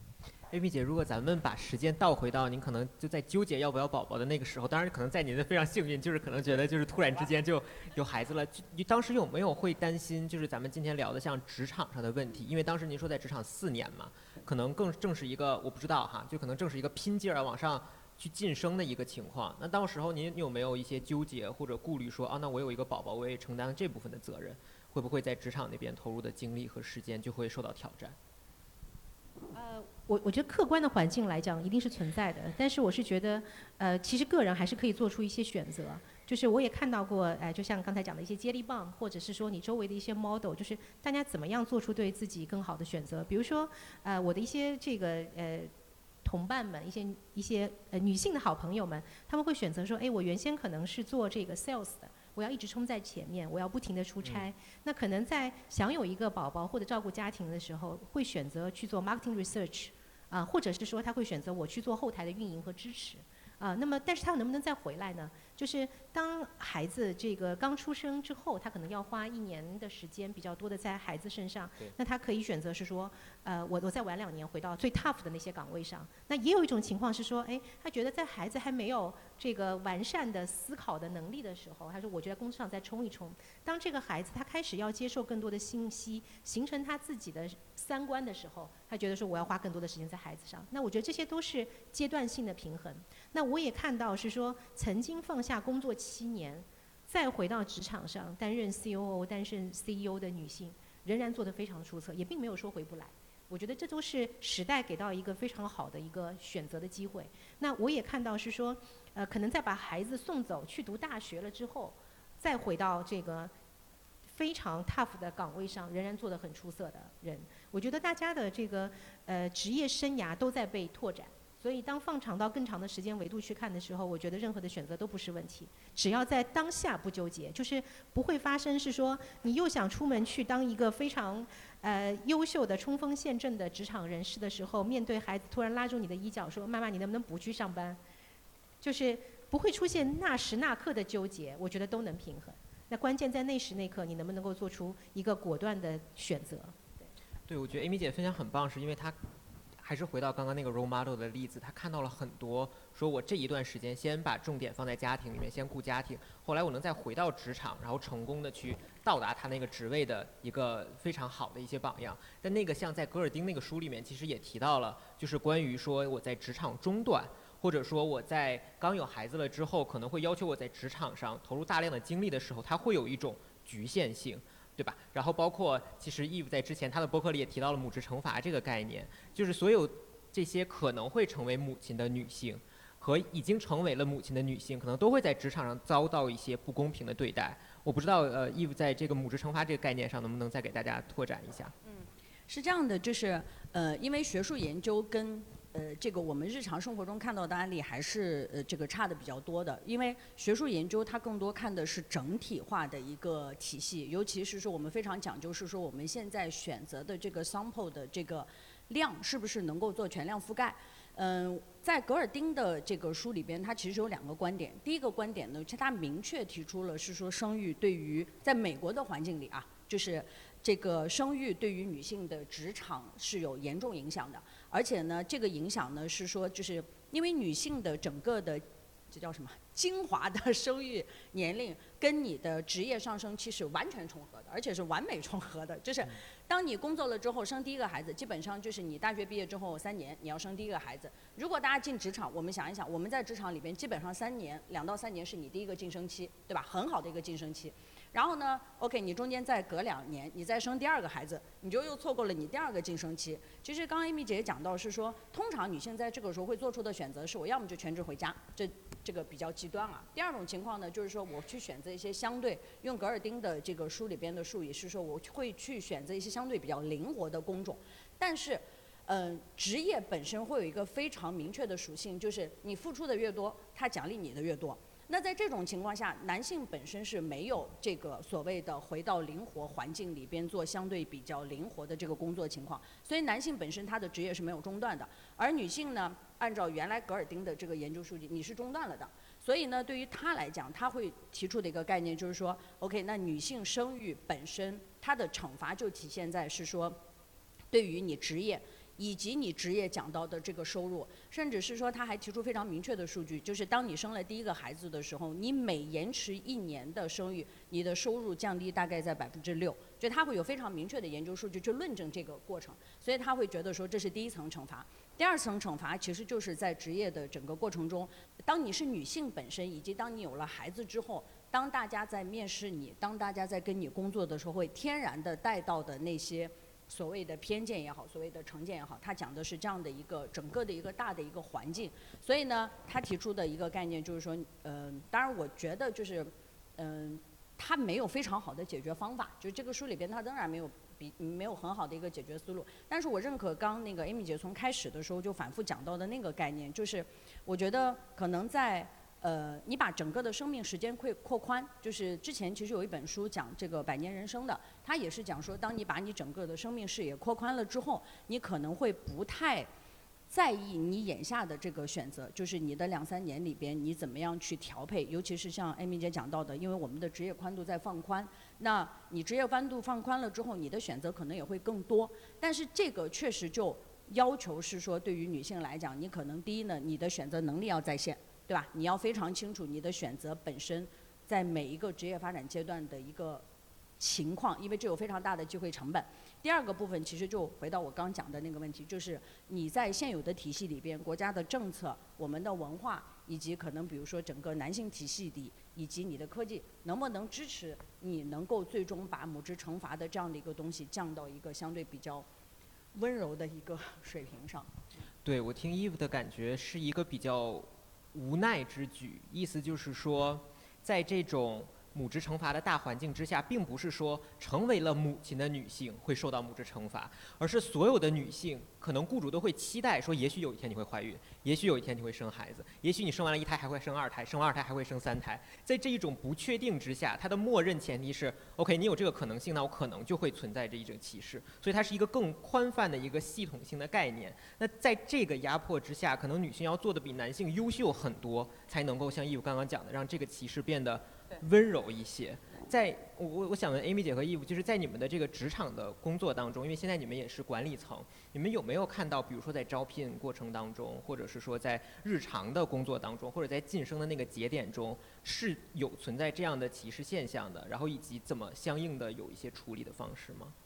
Amy 姐，如果咱们把时间倒回到您可能就在纠结要不要宝宝的那个时候，当然可能在您的非常幸运，就是可能觉得就是突然之间就有孩子了，你当时有没有会担心，就是咱们今天聊的像职场上的问题？因为当时您说在职场4年嘛，可能更正是一个我不知道哈，就可能正是一个拼劲儿往上去晋升的一个情况。那到时候您有没有一些纠结或者顾虑说那我有一个宝宝，我也承担这部分的责任，会不会在职场那边投入的精力和时间就会受到挑战？ 我觉得客观的环境来讲一定是存在的，但是我是觉得，其实个人还是可以做出一些选择。就是我也看到过，就像刚才讲的一些接力棒，或者是说你周围的一些 model，就是大家怎么样做出对自己更好的选择。比如说，我的一些这个同伴们，一些女性的好朋友们，他们会选择说，哎，我原先可能是做这个 sales 的。我要一直冲在前面，我要不停地出差。那可能在想有一个宝宝或者照顾家庭的时候，会选择去做 marketing research，或者是说他会选择我去做后台的运营和支持。那么但是他能不能再回来呢？就是当孩子这个刚出生之后，他可能要花1年的时间比较多的在孩子身上，那他可以选择是说，我再晚2年回到最 tough 的那些岗位上。那也有一种情况是说，哎，他觉得在孩子还没有这个完善的思考的能力的时候，他说我就在工作上再冲一冲。当这个孩子他开始要接受更多的信息，形成他自己的3观的时候，他觉得说我要花更多的时间在孩子上。那我觉得这些都是阶段性的平衡。那我也看到是说，曾经放下工作7年，再回到职场上担任 COO、担任 CEO 的女性，仍然做得非常出色，也并没有说回不来。我觉得这都是时代给到一个非常好的一个选择的机会。那我也看到是说，可能在把孩子送走去读大学了之后，再回到这个非常 tough 的岗位上，仍然做得很出色的人。我觉得大家的这个职业生涯都在被拓展。所以当放长到更长的时间维度去看的时候，我觉得任何的选择都不是问题，只要在当下不纠结，就是不会发生是说你又想出门去当一个非常优秀的冲锋陷阵的职场人士的时候，面对孩子突然拉住你的衣角说妈妈你能不能不去上班，就是不会出现那时那刻的纠结，我觉得都能平衡。那关键在那时那刻你能不能够做出一个果断的选择。 对，我觉得 Amy 姐分享很棒，是因为她还是回到刚刚那个 role model 的例子，他看到了很多，说我这一段时间先把重点放在家庭里面，先顾家庭，后来我能再回到职场，然后成功的去到达他那个职位的一个非常好的一些榜样。但那个像在戈尔丁那个书里面，其实也提到了，就是关于说我在职场中段，或者说我在刚有孩子了之后，可能会要求我在职场上投入大量的精力的时候，它会有一种局限性。对吧？然后包括其实 Eve 在之前他的播客里也提到了母职惩罚这个概念，就是所有这些可能会成为母亲的女性和已经成为了母亲的女性，可能都会在职场上遭到一些不公平的对待。我不知道Eve 在这个母职惩罚这个概念上能不能再给大家拓展一下？ 是这样的，就是因为学术研究跟这个我们日常生活中看到的案例还是这个差的比较多的，因为学术研究它更多看的是整体化的一个体系，尤其是说我们非常讲究是说我们现在选择的这个 sample 的这个量是不是能够做全量覆盖。在格尔丁的这个书里边，他其实有2个观点。第一个观点呢，他明确提出了是说生育对于在美国的环境里啊，就是这个生育对于女性的职场是有严重影响的，而且呢，这个影响呢是说，就是因为女性的整个的这叫什么精华的生育年龄跟你的职业上升期是完全重合的，而且是完美重合的。就是当你工作了之后生第一个孩子，基本上就是你大学毕业之后3年你要生第一个孩子。如果大家进职场，我们想一想，我们在职场里边基本上3年2到3年是你第一个晋升期，对吧？很好的一个晋升期。然后呢 ，OK， 你中间再隔2年，你再生第2个孩子，你就又错过了你第2个晋升期。其实刚刚 Amy 姐也讲到是说，通常女性在这个时候会做出的选择是，我要么就全职回家，这个比较极端啊。第2种情况呢，就是说我去选择一些相对用格尔丁的这个书里边的术语是说，我会去选择一些相对比较灵活的工种，但是。职业本身会有一个非常明确的属性，就是你付出的越多，它奖励你的越多。那在这种情况下，男性本身是没有这个所谓的回到灵活环境里边做相对比较灵活的这个工作情况，所以男性本身他的职业是没有中断的，而女性呢，按照原来格尔丁的这个研究数据，你是中断了的。所以呢，对于他来讲，他会提出的一个概念就是说 ，OK， 那女性生育本身它的惩罚就体现在是说，对于你职业。以及你职业讲到的这个收入，甚至是说他还提出非常明确的数据，就是当你生了第一个孩子的时候，你每延迟1年的生育，你的收入降低大概在6%，就他会有非常明确的研究数据去论证这个过程，所以他会觉得说这是第1层惩罚。第2层惩罚其实就是在职业的整个过程中，当你是女性本身，以及当你有了孩子之后，当大家在面试你，当大家在跟你工作的时候，会天然的带到的那些所谓的偏见也好，所谓的成见也好，他讲的是这样的一个整个的一个大的一个环境。所以呢，他提出的一个概念就是说，当然我觉得就是，他没有非常好的解决方法，就是这个书里边他仍然没有很好的一个解决思路。但是我认可刚那个 Amy 姐从开始的时候就反复讲到的那个概念，就是我觉得可能在你把整个的生命时间会扩宽，就是之前其实有一本书讲这个100年人生的，它也是讲说，当你把你整个的生命视野扩宽了之后，你可能会不太在意你眼下的这个选择，就是你的2、3年里边你怎么样去调配，尤其是像 Amy 姐讲到的，因为我们的职业宽度在放宽，那你职业宽度放宽了之后，你的选择可能也会更多。但是这个确实就要求是说，对于女性来讲，你可能第一呢，你的选择能力要在线，对吧？你要非常清楚你的选择本身在每一个职业发展阶段的一个情况，因为这有非常大的机会成本。第二个部分其实就回到我刚讲的那个问题，就是你在现有的体系里边，国家的政策、我们的文化，以及可能比如说整个男性体系里，以及你的科技，能不能支持你能够最终把母职惩罚的这样的一个东西降到一个相对比较温柔的一个水平上？ 对，我听 Eve 的感觉是一个比较无奈之举，意思就是说，在这种母职惩罚的大环境之下，并不是说成为了母亲的女性会受到母职惩罚，而是所有的女性，可能雇主都会期待说，也许有一天你会怀孕，也许有一天你会生孩子，也许你生完了1胎还会生2胎，生完2胎还会生3胎。在这一种不确定之下，它的默认前提是 OK， 你有这个可能性，那我可能就会存在这一种歧视，所以它是一个更宽泛的一个系统性的概念。那在这个压迫之下，可能女性要做的比男性优秀很多，才能够像Eve刚刚讲的，让这个歧视变得温柔一些。我想问 Amy 姐和 Eve， 就是在你们的这个职场的工作当中，因为现在你们也是管理层，你们有没有看到，比如说在招聘过程当中，或者是说在日常的工作当中，或者在晋升的那个节点中，是有存在这样的歧视现象的？然后以及怎么相应的有一些处理的方式吗？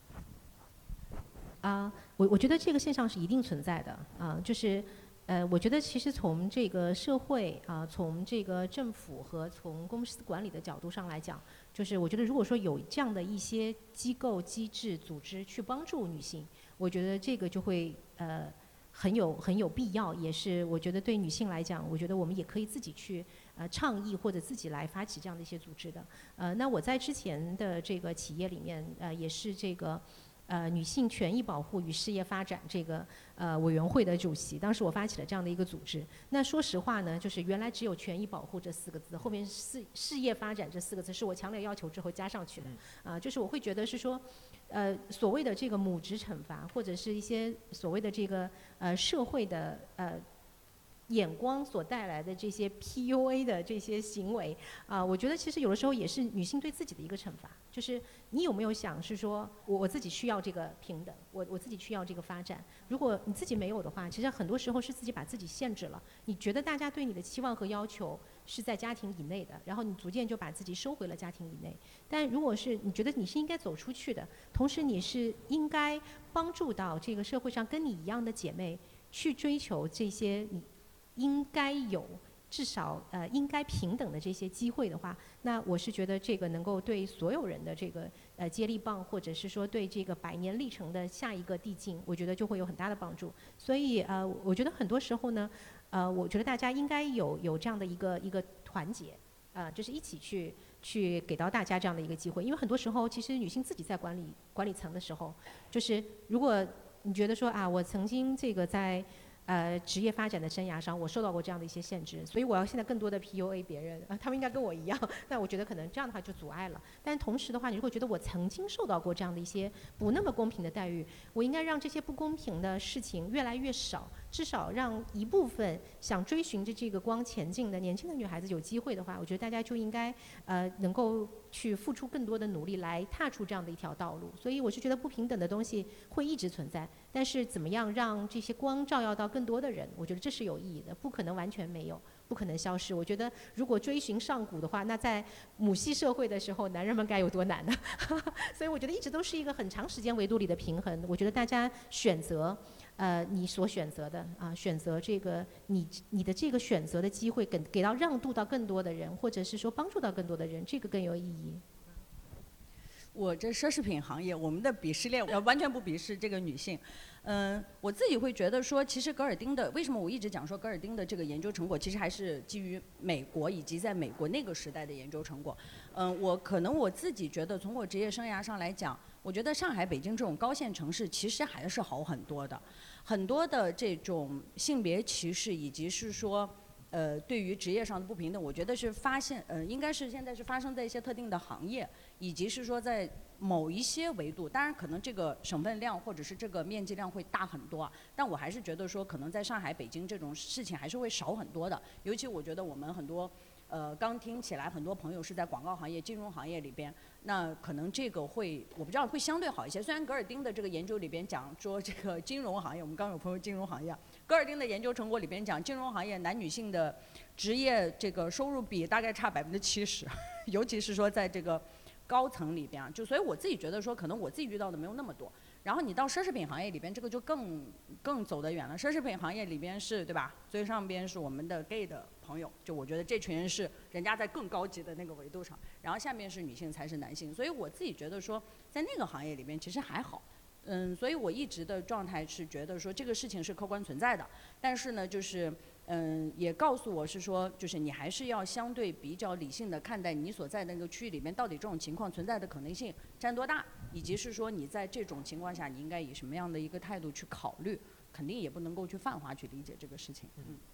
我觉得这个现象是一定存在的就是我觉得其实从这个社会从这个政府和从公司管理的角度上来讲，就是我觉得如果说有这样的一些机构、机制、组织去帮助女性，我觉得这个就会很有必要，也是我觉得对女性来讲，我觉得我们也可以自己去倡议或者自己来发起这样的一些组织的。那我在之前的这个企业里面也是这个。女性权益保护与事业发展这个委员会的主席，当时我发起了这样的一个组织。那说实话呢，就是原来只有权益保护这4个字，后面事业发展这4个字是我强烈要求之后加上去的。就是我会觉得是说，所谓的这个母职惩罚，或者是一些所谓的这个社会的眼光所带来的这些 PUA 的这些行为我觉得其实有的时候也是女性对自己的一个惩罚。就是你有没有想是说我自己需要这个平等，我自己需要这个发展。如果你自己没有的话，其实很多时候是自己把自己限制了。你觉得大家对你的期望和要求是在家庭以内的，然后你逐渐就把自己收回了家庭以内。但如果是你觉得你是应该走出去的，同时你是应该帮助到这个社会上跟你一样的姐妹去追求这些你应该有至少应该平等的这些机会的话，那我是觉得这个能够对所有人的这个接力棒，或者是说对这个100年历程的下一个递进，我觉得就会有很大的帮助。所以我觉得很多时候呢，我觉得大家应该有这样的一个团结，就是一起去给到大家这样的一个机会。因为很多时候其实女性自己在管理层的时候，就是如果你觉得说我曾经这个在职业发展的生涯上，我受到过这样的一些限制，所以我要现在更多的 PUA 别人他们应该跟我一样。那我觉得可能这样的话就阻碍了。但同时的话，你如果觉得我曾经受到过这样的一些不那么公平的待遇，我应该让这些不公平的事情越来越少，至少让一部分想追寻着这个光前进的年轻的女孩子有机会的话，我觉得大家就应该能够去付出更多的努力来踏出这样的一条道路。所以我是觉得不平等的东西会一直存在，但是怎么样让这些光照耀到更多的人，我觉得这是有意义的，不可能完全没有，不可能消失。我觉得如果追寻上古的话，那在母系社会的时候，男人们该有多难呢？所以我觉得一直都是一个很长时间维度里的平衡。我觉得大家选择你所选择的选择这个你的这个选择的机会给到让渡到更多的人，或者是说帮助到更多的人，这个更有意义。 我这奢侈品行业，我们的鄙视链完全不鄙视这个女性。我自己会觉得说，其实格尔丁的为什么我一直讲说格尔丁的这个研究成果，其实还是基于美国以及在美国那个时代的研究成果。我自己觉得，从我职业生涯上来讲，我觉得上海、北京这种高线城市其实还是好很多的，很多的这种性别歧视以及是说。对于职业上的不平等，我觉得是应该是现在是发生在一些特定的行业，以及是说在某一些维度，当然可能这个省份量或者是这个面积量会大很多，但我还是觉得说，可能在上海、北京这种事情还是会少很多的。尤其我觉得我们很多，刚听起来很多朋友是在广告行业、金融行业里边，那可能这个我不知道会相对好一些。虽然格尔丁的这个研究里边讲说这个金融行业，我们刚有朋友金融行业。格尔丁的研究成果里边讲，金融行业男女性的职业这个收入比大概差70%，尤其是说在这个高层里边，所以我自己觉得说，可能我自己遇到的没有那么多。然后你到奢侈品行业里边，这个就更走得远了。奢侈品行业里边是对吧？最上边是我们的 gay 的朋友，就我觉得这群人是人家在更高级的那个维度上，然后下面是女性才是男性。所以我自己觉得说，在那个行业里边其实还好。所以我一直的状态是觉得说这个事情是客观存在的，但是呢，就是也告诉我是说，就是你还是要相对比较理性的看待你所在的那个区域里面到底这种情况存在的可能性占多大，以及是说你在这种情况下你应该以什么样的一个态度去考虑，肯定也不能够去泛化去理解这个事情。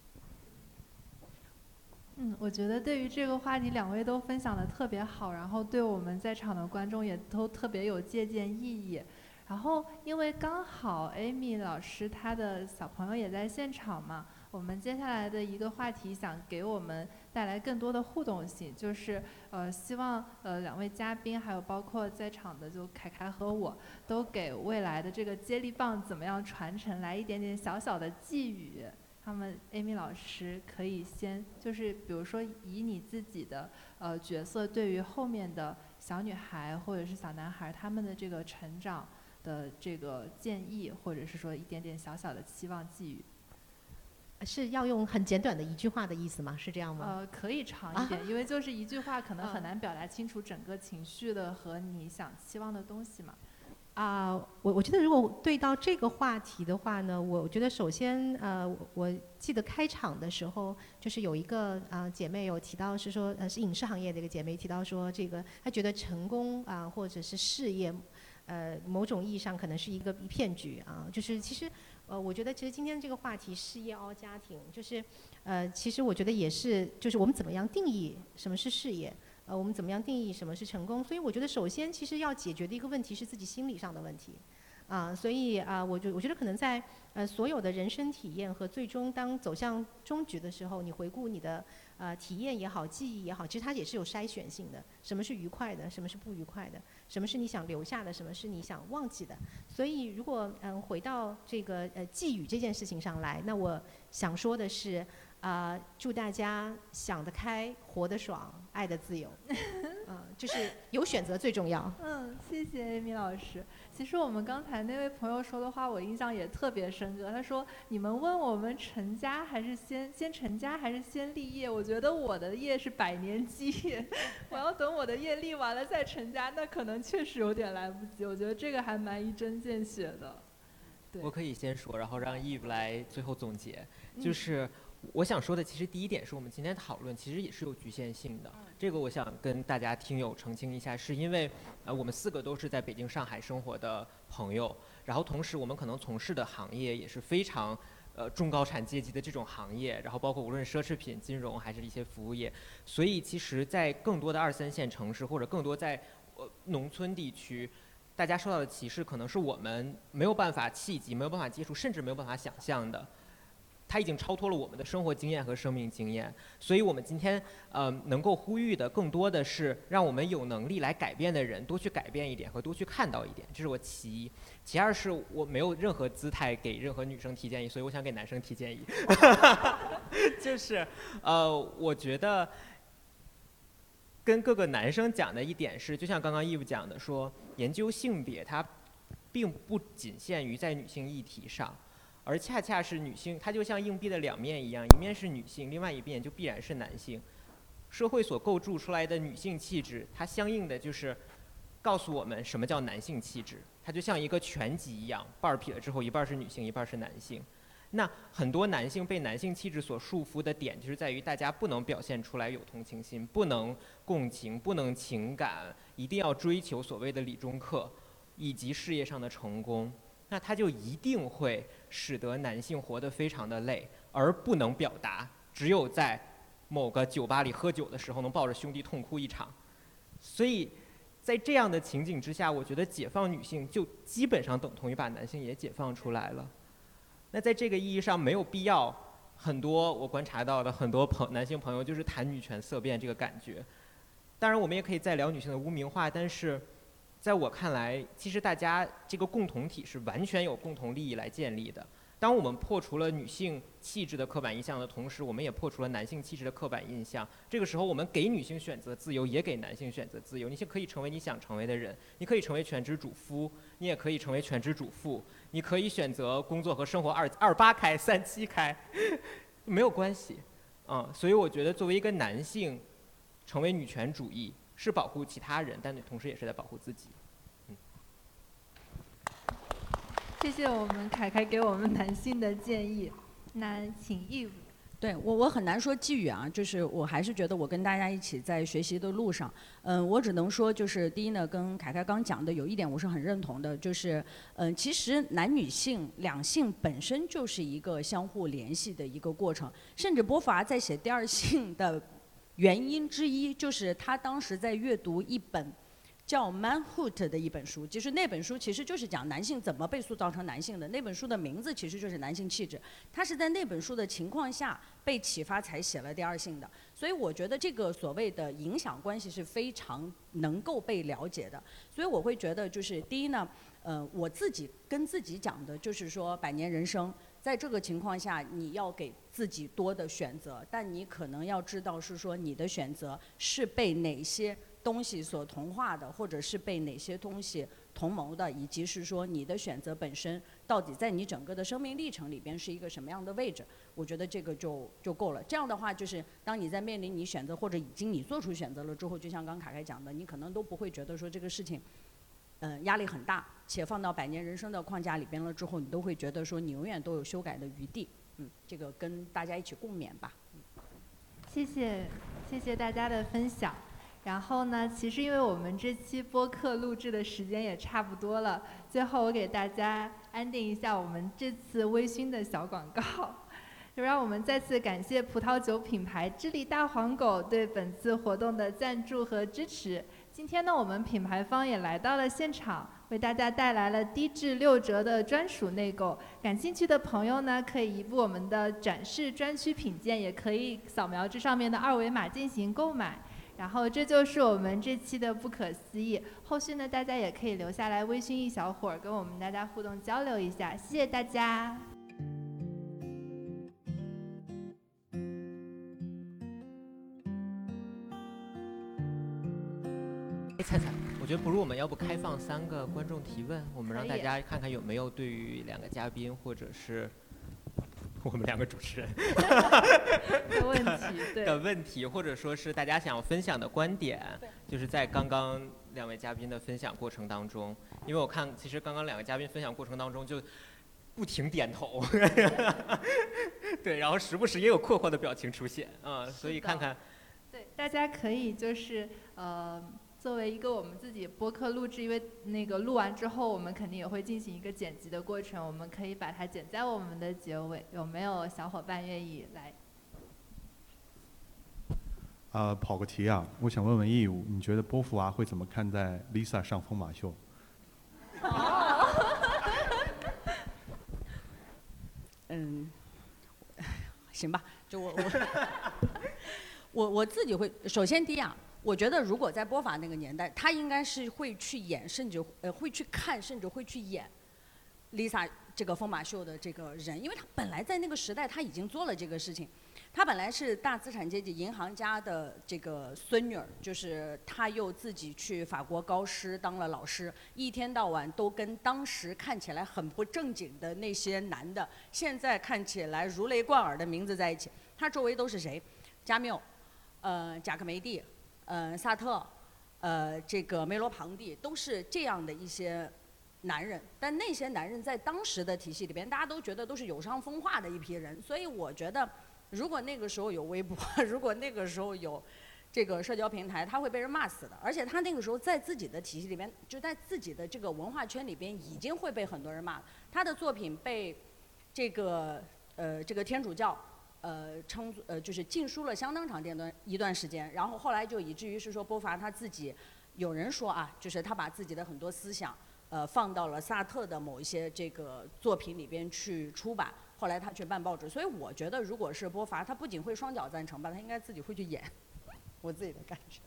我觉得对于这个话题，两位都分享的特别好，然后对我们在场的观众也都特别有借鉴意义。然后，因为刚好 Amy 老师她的小朋友也在现场嘛，我们接下来的一个话题想给我们带来更多的互动性，就是希望两位嘉宾还有包括在场的就凯凯和我都给未来的这个接力棒怎么样传承来一点点小小的寄语。他们 Amy 老师可以先就是比如说以你自己的角色对于后面的小女孩或者是小男孩他们的这个成长的这个建议，或者是说一点点小小的期望寄语。 是要用很简短的一句话的意思吗？是这样吗？ 可以长一点，因为就是一句话可能很难表达清楚整个情绪的和你想期望的东西嘛。 我觉得如果对到这个话题的话呢，我觉得首先我记得开场的时候就是有一个姐妹有提到是说是影视行业的一个姐妹提到说这个她觉得成功或者是事业某种意义上可能是一骗局就是其实我觉得其实今天这个话题事业凹家庭就是其实我觉得也是就是我们怎么样定义什么是事业。我们怎么样定义什么是成功？所以我觉得首先其实要解决的一个问题是自己心理上的问题，所以我觉得可能在所有的人生体验和最终当走向终局的时候，你回顾你的体验也好，记忆也好，其实它也是有筛选性的，什么是愉快的，什么是不愉快的，什么是你想留下的，什么是你想忘记的。所以如果回到这个寄语这件事情上来，那我想说的是。祝大家想得开，活得爽，爱得自由。就是有选择最重要。 谢谢 Amy 老师。其实我们刚才那位朋友说的话，我印象也特别深刻。他说：“你们问我们成家还是先成家还是先立业？我觉得我的业是100年基业，我要等我的业立完了再成家，那可能确实有点来不及。我觉得这个还蛮一针见血的。”对， 我可以先说，然后让 Eve 来最后总结，就是。我想说的，其实第一点是我们今天讨论其实也是有局限性的。这个我想跟大家听友澄清一下，是因为我们4个都是在北京、上海生活的朋友，然后同时我们可能从事的行业也是非常中高产阶级的这种行业，然后包括无论奢侈品、金融还是一些服务业，所以其实在更多的2、3线城市或者更多在农村地区，大家受到的歧视可能是我们没有办法企及、没有办法接触，甚至没有办法想象的。它已经超脱了我们的生活经验和生命经验，所以我们今天能够呼吁的更多的是让我们有能力来改变的人多去改变一点和多去看到一点，这是我其一。其二是我没有任何姿态给任何女生提建议，所以我想给男生提建议，就是我觉得跟各个男生讲的一点是，就像刚刚Eve讲的说，研究性别它并不仅限于在女性议题上。而恰恰是女性，它就像硬币的2面一样，一面是女性，另外一面就必然是男性。社会所构筑出来的女性气质，它相应的就是告诉我们什么叫男性气质，它就像一个拳击一样，半儿劈了之后，一半是女性，一半是男性。那很多男性被男性气质所束缚的点，就是在于大家不能表现出来有同情心，不能共情，不能情感，一定要追求所谓的理中客，以及事业上的成功。那他就一定会使得男性活得非常的累，而不能表达，只有在某个酒吧里喝酒的时候能抱着兄弟痛哭一场。所以在这样的情景之下，我觉得解放女性就基本上等同于把男性也解放出来了。那在这个意义上没有必要，很多我观察到的很多男性朋友就是谈女权色变这个感觉。当然我们也可以再聊女性的污名化，但是在我看来，其实大家这个共同体是完全有共同利益来建立的。当我们破除了女性气质的刻板印象的同时，我们也破除了男性气质的刻板印象。这个时候，我们给女性选择自由，也给男性选择自由。你可以成为你想成为的人，你可以成为全职主夫，你也可以成为全职主妇，你可以选择工作和生活28开、37开，没有关系。所以我觉得作为一个男性，成为女权主义是保护其他人，但同时也是在保护自己。 谢谢我们凯凯给我们男性的建议。那请Eve。 对我很难说寄语啊，就是我还是觉得我跟大家一起在学习的路上，我只能说就是第一呢，跟凯凯刚讲的有一点我是很认同的，就是其实男女性两性本身就是一个相互联系的一个过程，甚至波伏娃在写第二性的原因之一就是他当时在阅读一本叫《Manhood》的一本书，就是那本书其实就是讲男性怎么被塑造成男性的。那本书的名字其实就是男性气质，他是在那本书的情况下被启发才写了第二性的。所以我觉得这个所谓的影响关系是非常能够被了解的。所以我会觉得就是第一呢，我自己跟自己讲的就是说百年人生。在这个情况下，你要给自己多的选择，但你可能要知道是说你的选择是被哪些东西所同化的，或者是被哪些东西同谋的，以及是说你的选择本身到底在你整个的生命历程里边是一个什么样的位置。我觉得这个就够了。这样的话，就是当你在面临你选择或者已经你做出选择了之后，就像刚凯凯讲的，你可能都不会觉得说这个事情压力很大，且放到百年人生的框架里边了之后，你都会觉得说你永远都有修改的余地。这个跟大家一起共勉吧。 谢谢大家的分享。然后呢，其实因为我们这期播客录制的时间也差不多了，最后我给大家安定一下我们这次微醺的小广告，就让我们再次感谢葡萄酒品牌智利大黄狗对本次活动的赞助和支持。今天呢，我们品牌方也来到了现场，为大家带来了低至6折的专属内购。感兴趣的朋友呢，可以移步我们的展示专区品鉴，也可以扫描这上面的2维码进行购买。然后这就是我们这期的不可思议。后续呢，大家也可以留下来微醺一小会儿，跟我们大家互动交流一下。谢谢大家。 菜菜，我觉得不如我们要不开放3个观众提问，我们让大家看看有没有对于2个嘉宾或者是我们2个主持人的问题，或者说是大家想要分享的观点，就是在刚刚2位嘉宾的分享过程当中，因为我看其实刚刚2个嘉宾分享过程当中就不停点头，对，然后时不时也有困惑的表情出现所以看看， 对，大家可以就是作为一个我们自己播客录制，因为那个录完之后，我们肯定也会进行一个剪辑的过程，我们可以把它剪在我们的结尾。有没有小伙伴愿意来？ 跑个题啊，我想问问义务，你觉得波伏娃会怎么看待 Lisa 上疯马秀？ 行吧，就我自己会，首先第一啊。我觉得，如果在波伏娃那个年代，他应该是会去演，甚至会去看，甚至会去演 Lisa 这个疯马秀的这个人，因为他本来在那个时代他已经做了这个事情。他本来是大资产阶级银行家的这个孙女儿，就是他又自己去法国高师当了老师，一天到晚都跟当时看起来很不正经的那些男的，现在看起来如雷贯耳的名字在一起。他周围都是谁？加缪，贾克梅蒂。萨特， 这个梅罗庞蒂，都是这样的一些男人。但那些男人在当时的体系里边，大家都觉得都是有伤风化的一批人。所以我觉得，如果那个时候有微博，如果那个时候有这个社交平台，他会被人骂死的。而且他那个时候在自己的体系里边，就在自己的这个文化圈里边，已经会被很多人骂。他的作品被这个天主教就是禁书了相当长一段时间，然后后来就以至于是说波伏娃他自己，有人说啊，就是他把自己的很多思想放到了萨特的某一些这个作品里边去出版，后来他去办报纸。所以我觉得如果是波伏娃，他不仅会双脚赞成吧，他应该自己会去演，我自己的感觉。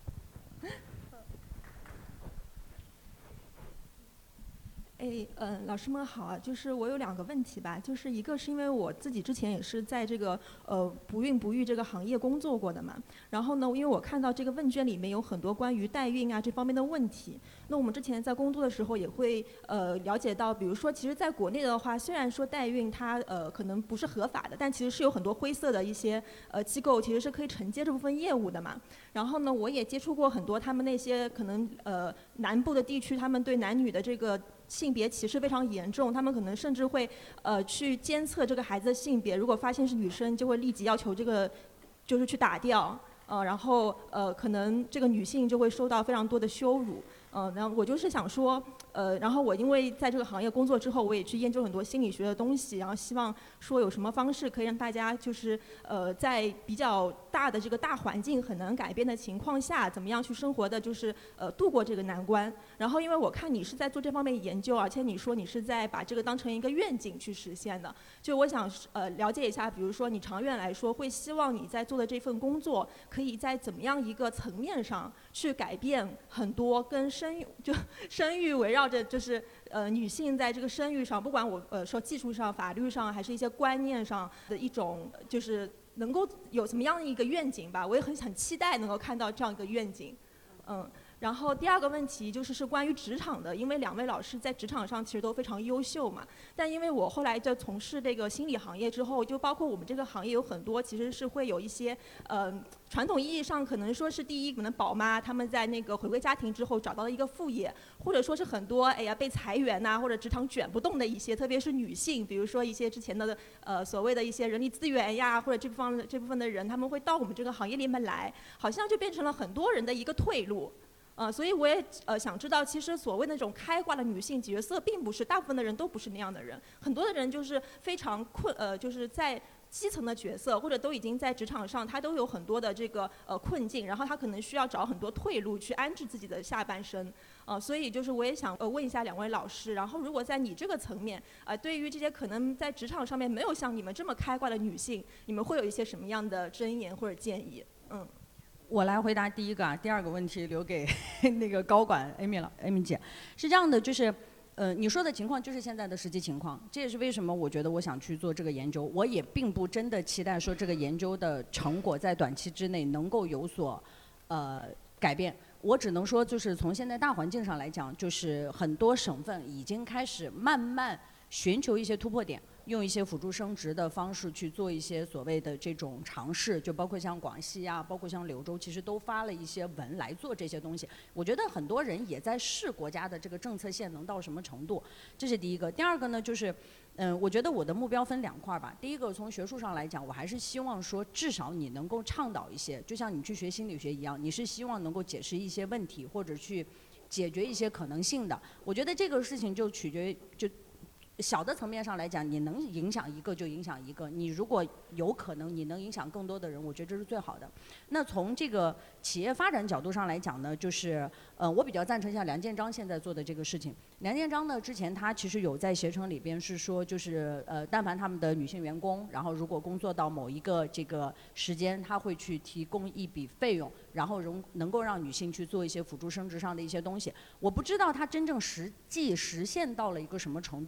老师们好啊，就是我有2个问题吧，就是一个是因为我自己之前也是在这个不孕不育这个行业工作过的嘛，然后呢，因为我看到这个问卷里面有很多关于代孕啊这方面的问题，那我们之前在工作的时候也会了解到，比如说其实在国内的话，虽然说代孕它可能不是合法的，但其实是有很多灰色的一些机构其实是可以承接这部分业务的嘛。然后呢，我也接触过很多他们那些可能南部的地区，他们对男女的这个性别歧视非常严重，他们可能甚至会去监测这个孩子的性别，如果发现是女生，就会立即要求这个就是去打掉，然后可能这个女性就会受到非常多的羞辱。然后我就是想说，然后我因为在这个行业工作之后，我也去研究很多心理学的东西，然后希望说有什么方式可以让大家就是在比较大的这个大环境很难改变的情况下，怎么样去生活的，就是度过这个难关。然后因为我看你是在做这方面研究，而且你说你是在把这个当成一个愿景去实现的，就我想了解一下，比如说你长远来说会希望你在做的这份工作，可以在怎么样一个层面上去改变很多跟生育围绕着就是女性在这个生育上，不管我说技术上、法律上，还是一些观念上的一种，就是能够有什么样的一个愿景吧？我也很期待能够看到这样一个愿景，然后第2个问题是关于职场的，因为2位老师在职场上其实都非常优秀嘛。但因为我后来在从事这个心理行业之后，就包括我们这个行业有很多其实是会有一些传统意义上可能说是第一，可能宝妈他们在那个回归家庭之后找到了一个副业，或者说是很多被裁员呐、或者职场卷不动的一些，特别是女性，比如说一些之前的所谓的一些人力资源呀，或者这部分的人，他们会到我们这个行业里面来，好像就变成了很多人的一个退路。所以我也想知道，其实所谓那种开挂的女性角色，并不是大部分的人都不是那样的人，很多的人就是非常就是在基层的角色，或者都已经在职场上，他都有很多的这个困境，然后他可能需要找很多退路去安置自己的下半生。所以就是我也想问一下2位老师，然后如果在你这个层面，对于这些可能在职场上面没有像你们这么开挂的女性，你们会有一些什么样的箴言或者建议？ 我来回答第一个啊，第2个问题留给那个高管 Amy 姐。是这样的，就是你说的情况就是现在的实际情况，这也是为什么我觉得我想去做这个研究。我也并不真的期待说这个研究的成果在短期之内能够有所改变。我只能说，就是从现在大环境上来讲，就是很多省份已经开始慢慢寻求一些突破点，用一些辅助生殖的方式去做一些所谓的这种尝试，就包括像广西啊，包括像柳州，其实都发了一些文来做这些东西。我觉得很多人也在试国家的这个政策线能到什么程度，这是第一个。第2个呢，就是我觉得我的目标分2块吧。第一个，从学术上来讲，我还是希望说，至少你能够倡导一些，就像你去学心理学一样，你是希望能够解释一些问题，或者去解决一些可能性的。我觉得这个事情就取决于小的层面上来讲，你能影响一个就影响一个，你如果有可能你能影响更多的人，我觉得这是最好的。那从这个企业发展角度上来讲呢，就是我比较赞成像梁建章现在做的这个事情。梁建章呢，之前他其实有在携程里边是说，就是但凡他们的女性员工，然后如果工作到某一个这个时间，他会去提供一笔费用，然后能够让女性去做一些辅助生殖上的一些东西。我不知道他真正实际实现到了一个什么程度。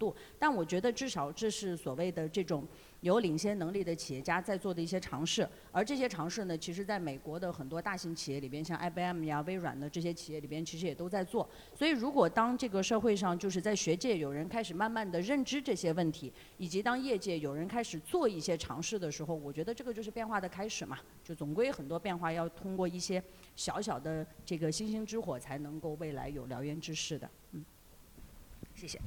但我觉得至少这是所谓的这种有领先能力的企业家在做的一些尝试，而这些尝试呢，其实在美国的很多大型企业里边，像 IBM 呀、微软的这些企业里边，其实也都在做。所以，如果当这个社会上就是在学界有人开始慢慢的认知这些问题，以及当业界有人开始做一些尝试的时候，我觉得这个就是变化的开始嘛。就总归很多变化要通过一些小小的这个星星之火，才能够未来有燎原之势的。谢谢。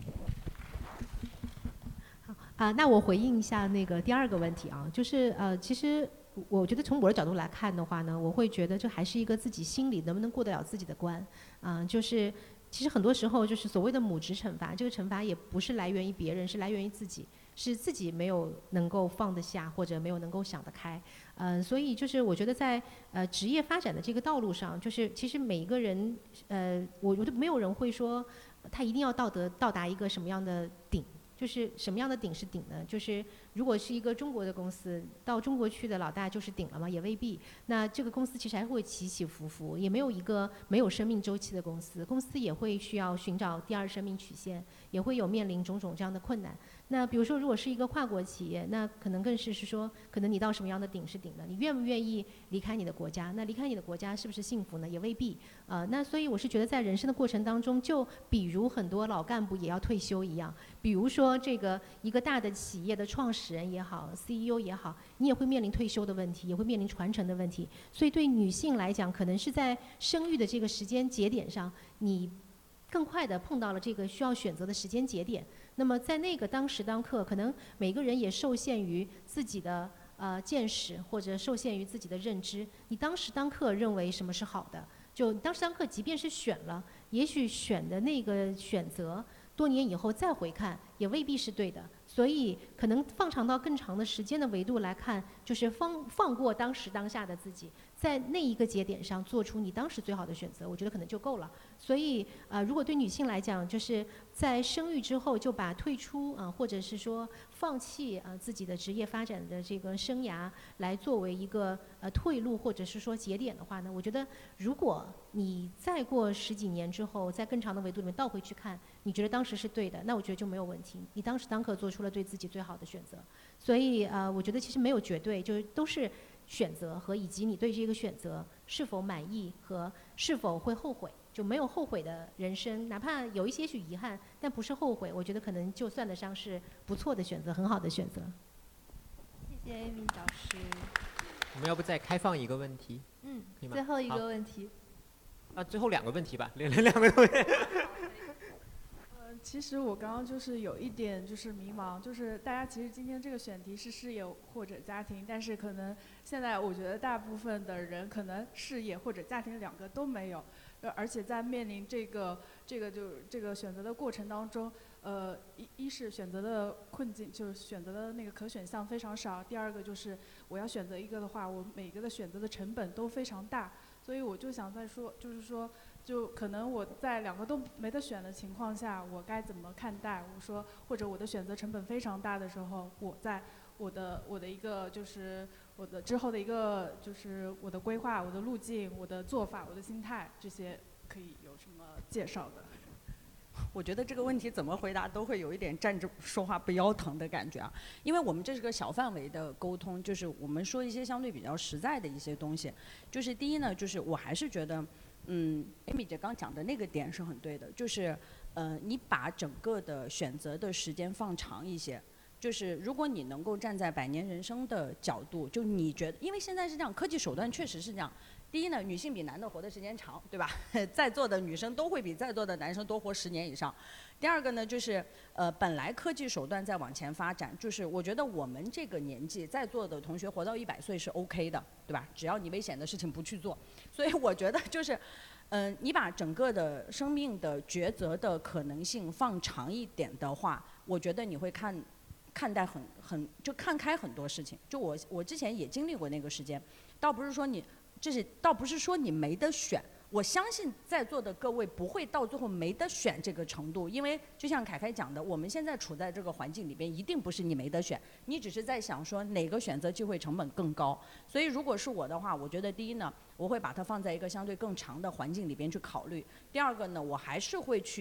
那我回应一下那个第二个问题啊，就是其实我觉得从我的角度来看的话呢，我会觉得这还是一个自己心里能不能过得了自己的关，就是其实很多时候就是所谓的母职惩罚，这个惩罚也不是来源于别人，是来源于自己，是自己没有能够放得下或者没有能够想得开，所以就是我觉得在职业发展的这个道路上，就是其实每一个人我觉得没有人会说他一定要到达一个什么样的顶。就是什么样的顶是顶呢？就是如果是一个中国的公司，到中国去的老大就是顶了吗？也未必。那这个公司其实还会起起伏伏，也没有一个没有生命周期的公司，公司也会需要寻找第二生命曲线，也会有面临种种这样的困难。那比如说，如果是一个跨国企业，那可能更是说，可能你到什么样的顶是顶的，你愿不愿意离开你的国家？那离开你的国家是不是幸福呢？也未必。那所以我是觉得，在人生的过程当中，就比如很多老干部也要退休一样，比如说这个一个大的企业的创始人也好 ，CEO 也好，你也会面临退休的问题，也会面临传承的问题。所以对女性来讲，可能是在生育的这个时间节点上，你更快地碰到了这个需要选择的时间节点。那么在那个当时当刻，可能每个人也受限于自己的见识，或者受限于自己的认知。你当时当刻认为什么是好的，就当时当刻即便是选了，也许选的那个选择，多年以后再回看，也未必是对的。所以可能放长到更长的时间的维度来看，就是放过当时当下的自己，在那一个节点上做出你当时最好的选择，我觉得可能就够了。所以如果对女性来讲，就是在生育之后就把退出或者是说放弃自己的职业发展的这个生涯来作为一个退路或者是说节点的话呢，我觉得如果你再过10几年之后，在更长的维度里面倒回去看，你觉得当时是对的，那我觉得就没有问题。你当时当刻做出了对自己最好的选择，所以我觉得其实没有绝对，就是都是选择和以及你对这个选择是否满意和是否会后悔，就没有后悔的人生，哪怕有一些许遗憾，但不是后悔，我觉得可能就算得上是不错的选择，很好的选择。 谢谢 Amy 导师。 我们要不再开放一个问题？可以吗？ 最后一个问题。 最后2个问题吧，两个问题。 其实我刚刚就是有一点就是迷茫，就是大家其实今天这个选题是事业或者家庭，但是可能现在我觉得大部分的人可能事业或者家庭2个都没有，而且在面临这个选择的过程当中，一是选择的困境，就是选择的那个可选项非常少；第二个就是我要选择一个的话，我每个的选择的成本都非常大，所以我就想再说，就是说。就可能我在2个都没得选的情况下，我该怎么看待？我说，或者我的选择成本非常大的时候，我在我的一个就是我的之后的一个就是我的规划、我的路径、我的做法、我的心态，这些可以有什么介绍的？ 我觉得这个问题怎么回答都会有一点站着说话不腰疼的感觉啊，因为我们这是个小范围的沟通，就是我们说一些相对比较实在的一些东西。就是第一呢，就是我还是觉得。Amy 姐刚讲的那个点是很对的，就是你把整个的选择的时间放长一些，就是如果你能够站在百年人生的角度，就你觉得，因为现在是这样，科技手段确实是这样。第一呢，女性比男的活的时间长，对吧？在座的女生都会比在座的男生多活10年以上。第二个呢，就是本来科技手段在往前发展，就是我觉得我们这个年纪在座的同学活到100岁是 OK 的，对吧？只要你危险的事情不去做。所以我觉得就是，你把整个的生命的抉择的可能性放长一点的话，我觉得你会看待就看开很多事情。就我之前也经历过那个时间，倒不是说你没得选。我相信在座的各位不会到最后没得选这个程度，因为就像凯凯讲的，我们现在处在这个环境里边，一定不是你没得选，你只是在想说哪个选择机会成本更高。所以如果是我的话，我觉得第一呢，我会把它放在一个相对更长的环境里边去考虑；第二个呢，我还是会去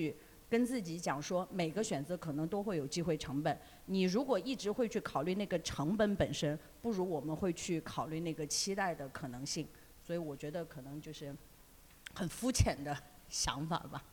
跟自己讲说，每个选择可能都会有机会成本。你如果一直会去考虑那个成本本身，不如我们会去考虑那个期待的可能性。所以我觉得可能就是很肤浅的想法吧。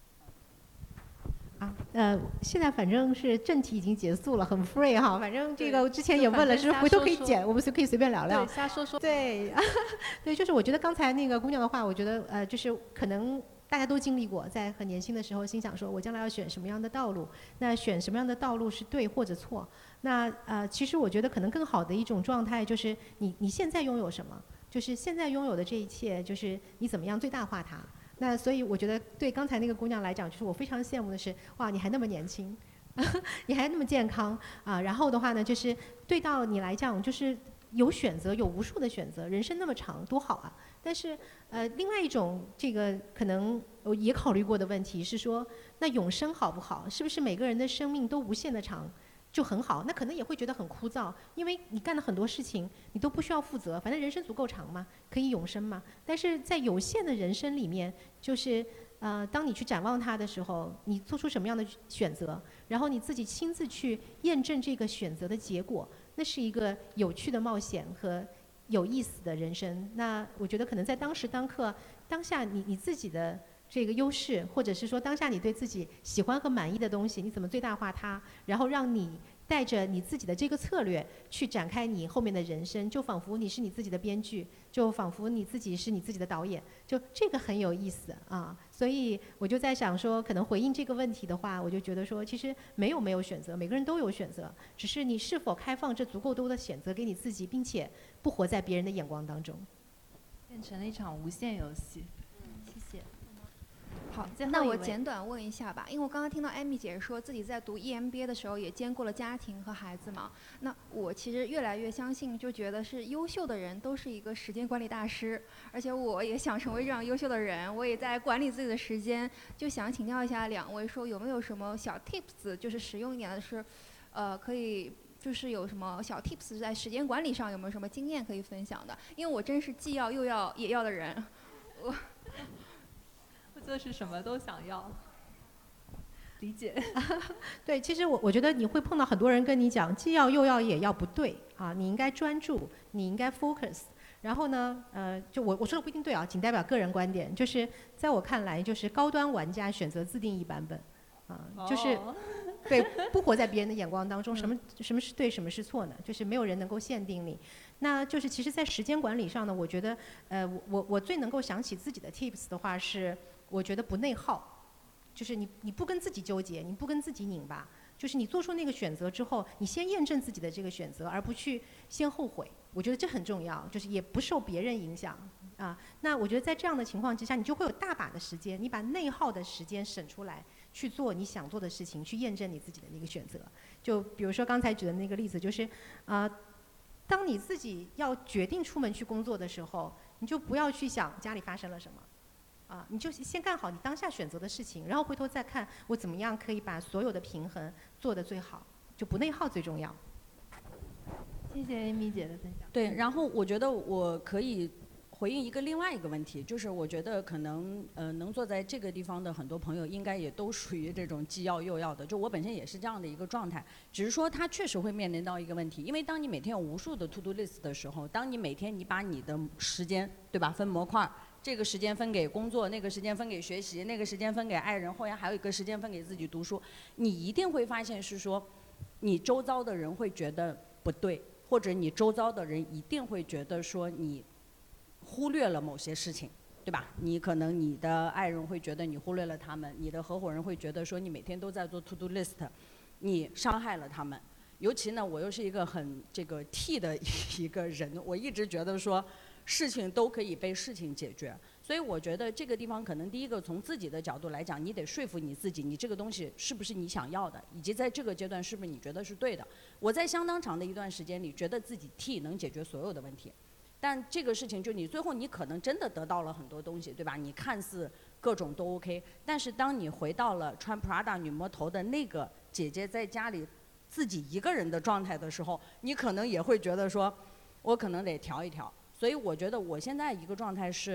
现在反正是正题已经结束了，很 free 哈。反正这个我之前也问了，是回头可以剪，我们可以随便聊聊。 对，瞎说说。 对，对，就是我觉得刚才那个姑娘的话，我觉得就是可能大家都经历过，在很年轻的时候，心想说我将来要选什么样的道路，那选什么样的道路是对或者错。那其实我觉得可能更好的一种状态就是你现在拥有什么，就是现在拥有的这一切，就是你怎么样最大化它。那所以我觉得对刚才那个姑娘来讲，就是我非常羡慕的是，哇，你还那么年轻，你还那么健康啊。然后的话呢，就是对到你来讲，就是有选择，有无数的选择，人生那么长，多好啊。但是另外一种这个可能我也考虑过的问题是说，那永生好不好？是不是每个人的生命都无限的长？就很好，那可能也会觉得很枯燥，因为你干了很多事情，你都不需要负责，反正人生足够长嘛，可以永生嘛。但是在有限的人生里面，就是当你去展望它的时候，你做出什么样的选择，然后你自己亲自去验证这个选择的结果，那是一个有趣的冒险和有意思的人生。那我觉得可能在当时当刻当下你自己的这个优势，或者是说当下你对自己喜欢和满意的东西，你怎么最大化它，然后让你带着你自己的这个策略去展开你后面的人生，就仿佛你是你自己的编剧，就仿佛你自己是你自己的导演，就这个很有意思啊。所以我就在想说，可能回应这个问题的话，我就觉得说，其实没有选择，每个人都有选择，只是你是否开放这足够多的选择给你自己，并且不活在别人的眼光当中， 变成了一场无限游戏。谢谢。 好，那我简短问一下吧，因为我刚刚听到艾米姐说自己在读 EMBA 的时候也兼顾了家庭和孩子嘛，那我其实越来越相信，就觉得是优秀的人都是一个时间管理大师，而且我也想成为这样优秀的人，我也在管理自己的时间，就想请教一下两位，说有没有什么小 tips， 就是实用一点的是，可以。就是有什么小 tips 在时间管理上有没有什么经验可以分享的？因为我真是既要又要也要的人，我就是什么都想要，理解。 对，其实我觉得你会碰到很多人跟你讲既要又要也要，不对啊，你应该专注，你应该 focus。然后呢，就我说的不一定对啊，仅代表个人观点。就是在我看来，就是高端玩家选择自定义版本，就是对，不活在别人的眼光当中，什么是对，什么是错呢？就是没有人能够限定你。那就是其实，在时间管理上呢，我觉得，我最能够想起自己的 tips 的话是。我觉得不内耗，就是你不跟自己纠结，你不跟自己拧巴，就是你做出那个选择之后，你先验证自己的这个选择，而不去先后悔。我觉得这很重要，就是也不受别人影响啊。那我觉得在这样的情况之下，你就会有大把的时间，你把内耗的时间省出来，去做你想做的事情，去验证你自己的那个选择。就比如说刚才举的那个例子，就是当你自己要决定出门去工作的时候，你就不要去想家里发生了什么。你就先干好你当下选择的事情，然后回头再看我怎么样可以把所有的平衡做得最好，就不内耗最重要。 谢谢Amy姐的分享。 对，然后我觉得我可以回应另外一个问题，就是我觉得可能能坐在这个地方的很多朋友应该也都属于这种既要又要的，就我本身也是这样的一个状态，只是说它确实会面临到一个问题，因为当你每天有无数的 to do list 的时候，当你每天你把你的时间对吧分模块。这个时间分给工作，那个时间分给学习，那个时间分给爱人，后面还有一个时间分给自己读书。你一定会发现是说，你周遭的人会觉得不对，或者你周遭的人一定会觉得说你忽略了某些事情，对吧？你可能你的爱人会觉得你忽略了他们，你的合伙人会觉得说你每天都在做 to do list， 你伤害了他们。尤其呢，我又是一个很T 的一个人，我一直觉得说。事情都可以被事情解决，所以我觉得这个地方可能第一个从自己的角度来讲，你得说服你自己，你这个东西是不是你想要的，以及在这个阶段是不是你觉得是对的。我在相当长的一段时间里，觉得自己 T 能解决所有的问题，但这个事情就你最后你可能真的得到了很多东西，对吧？你看似各种都 OK， 但是当你回到了穿 Prada 女魔头的那个姐姐在家里自己一个人的状态的时候，你可能也会觉得说，我可能得调一调。所以我觉得我现在一个状态是，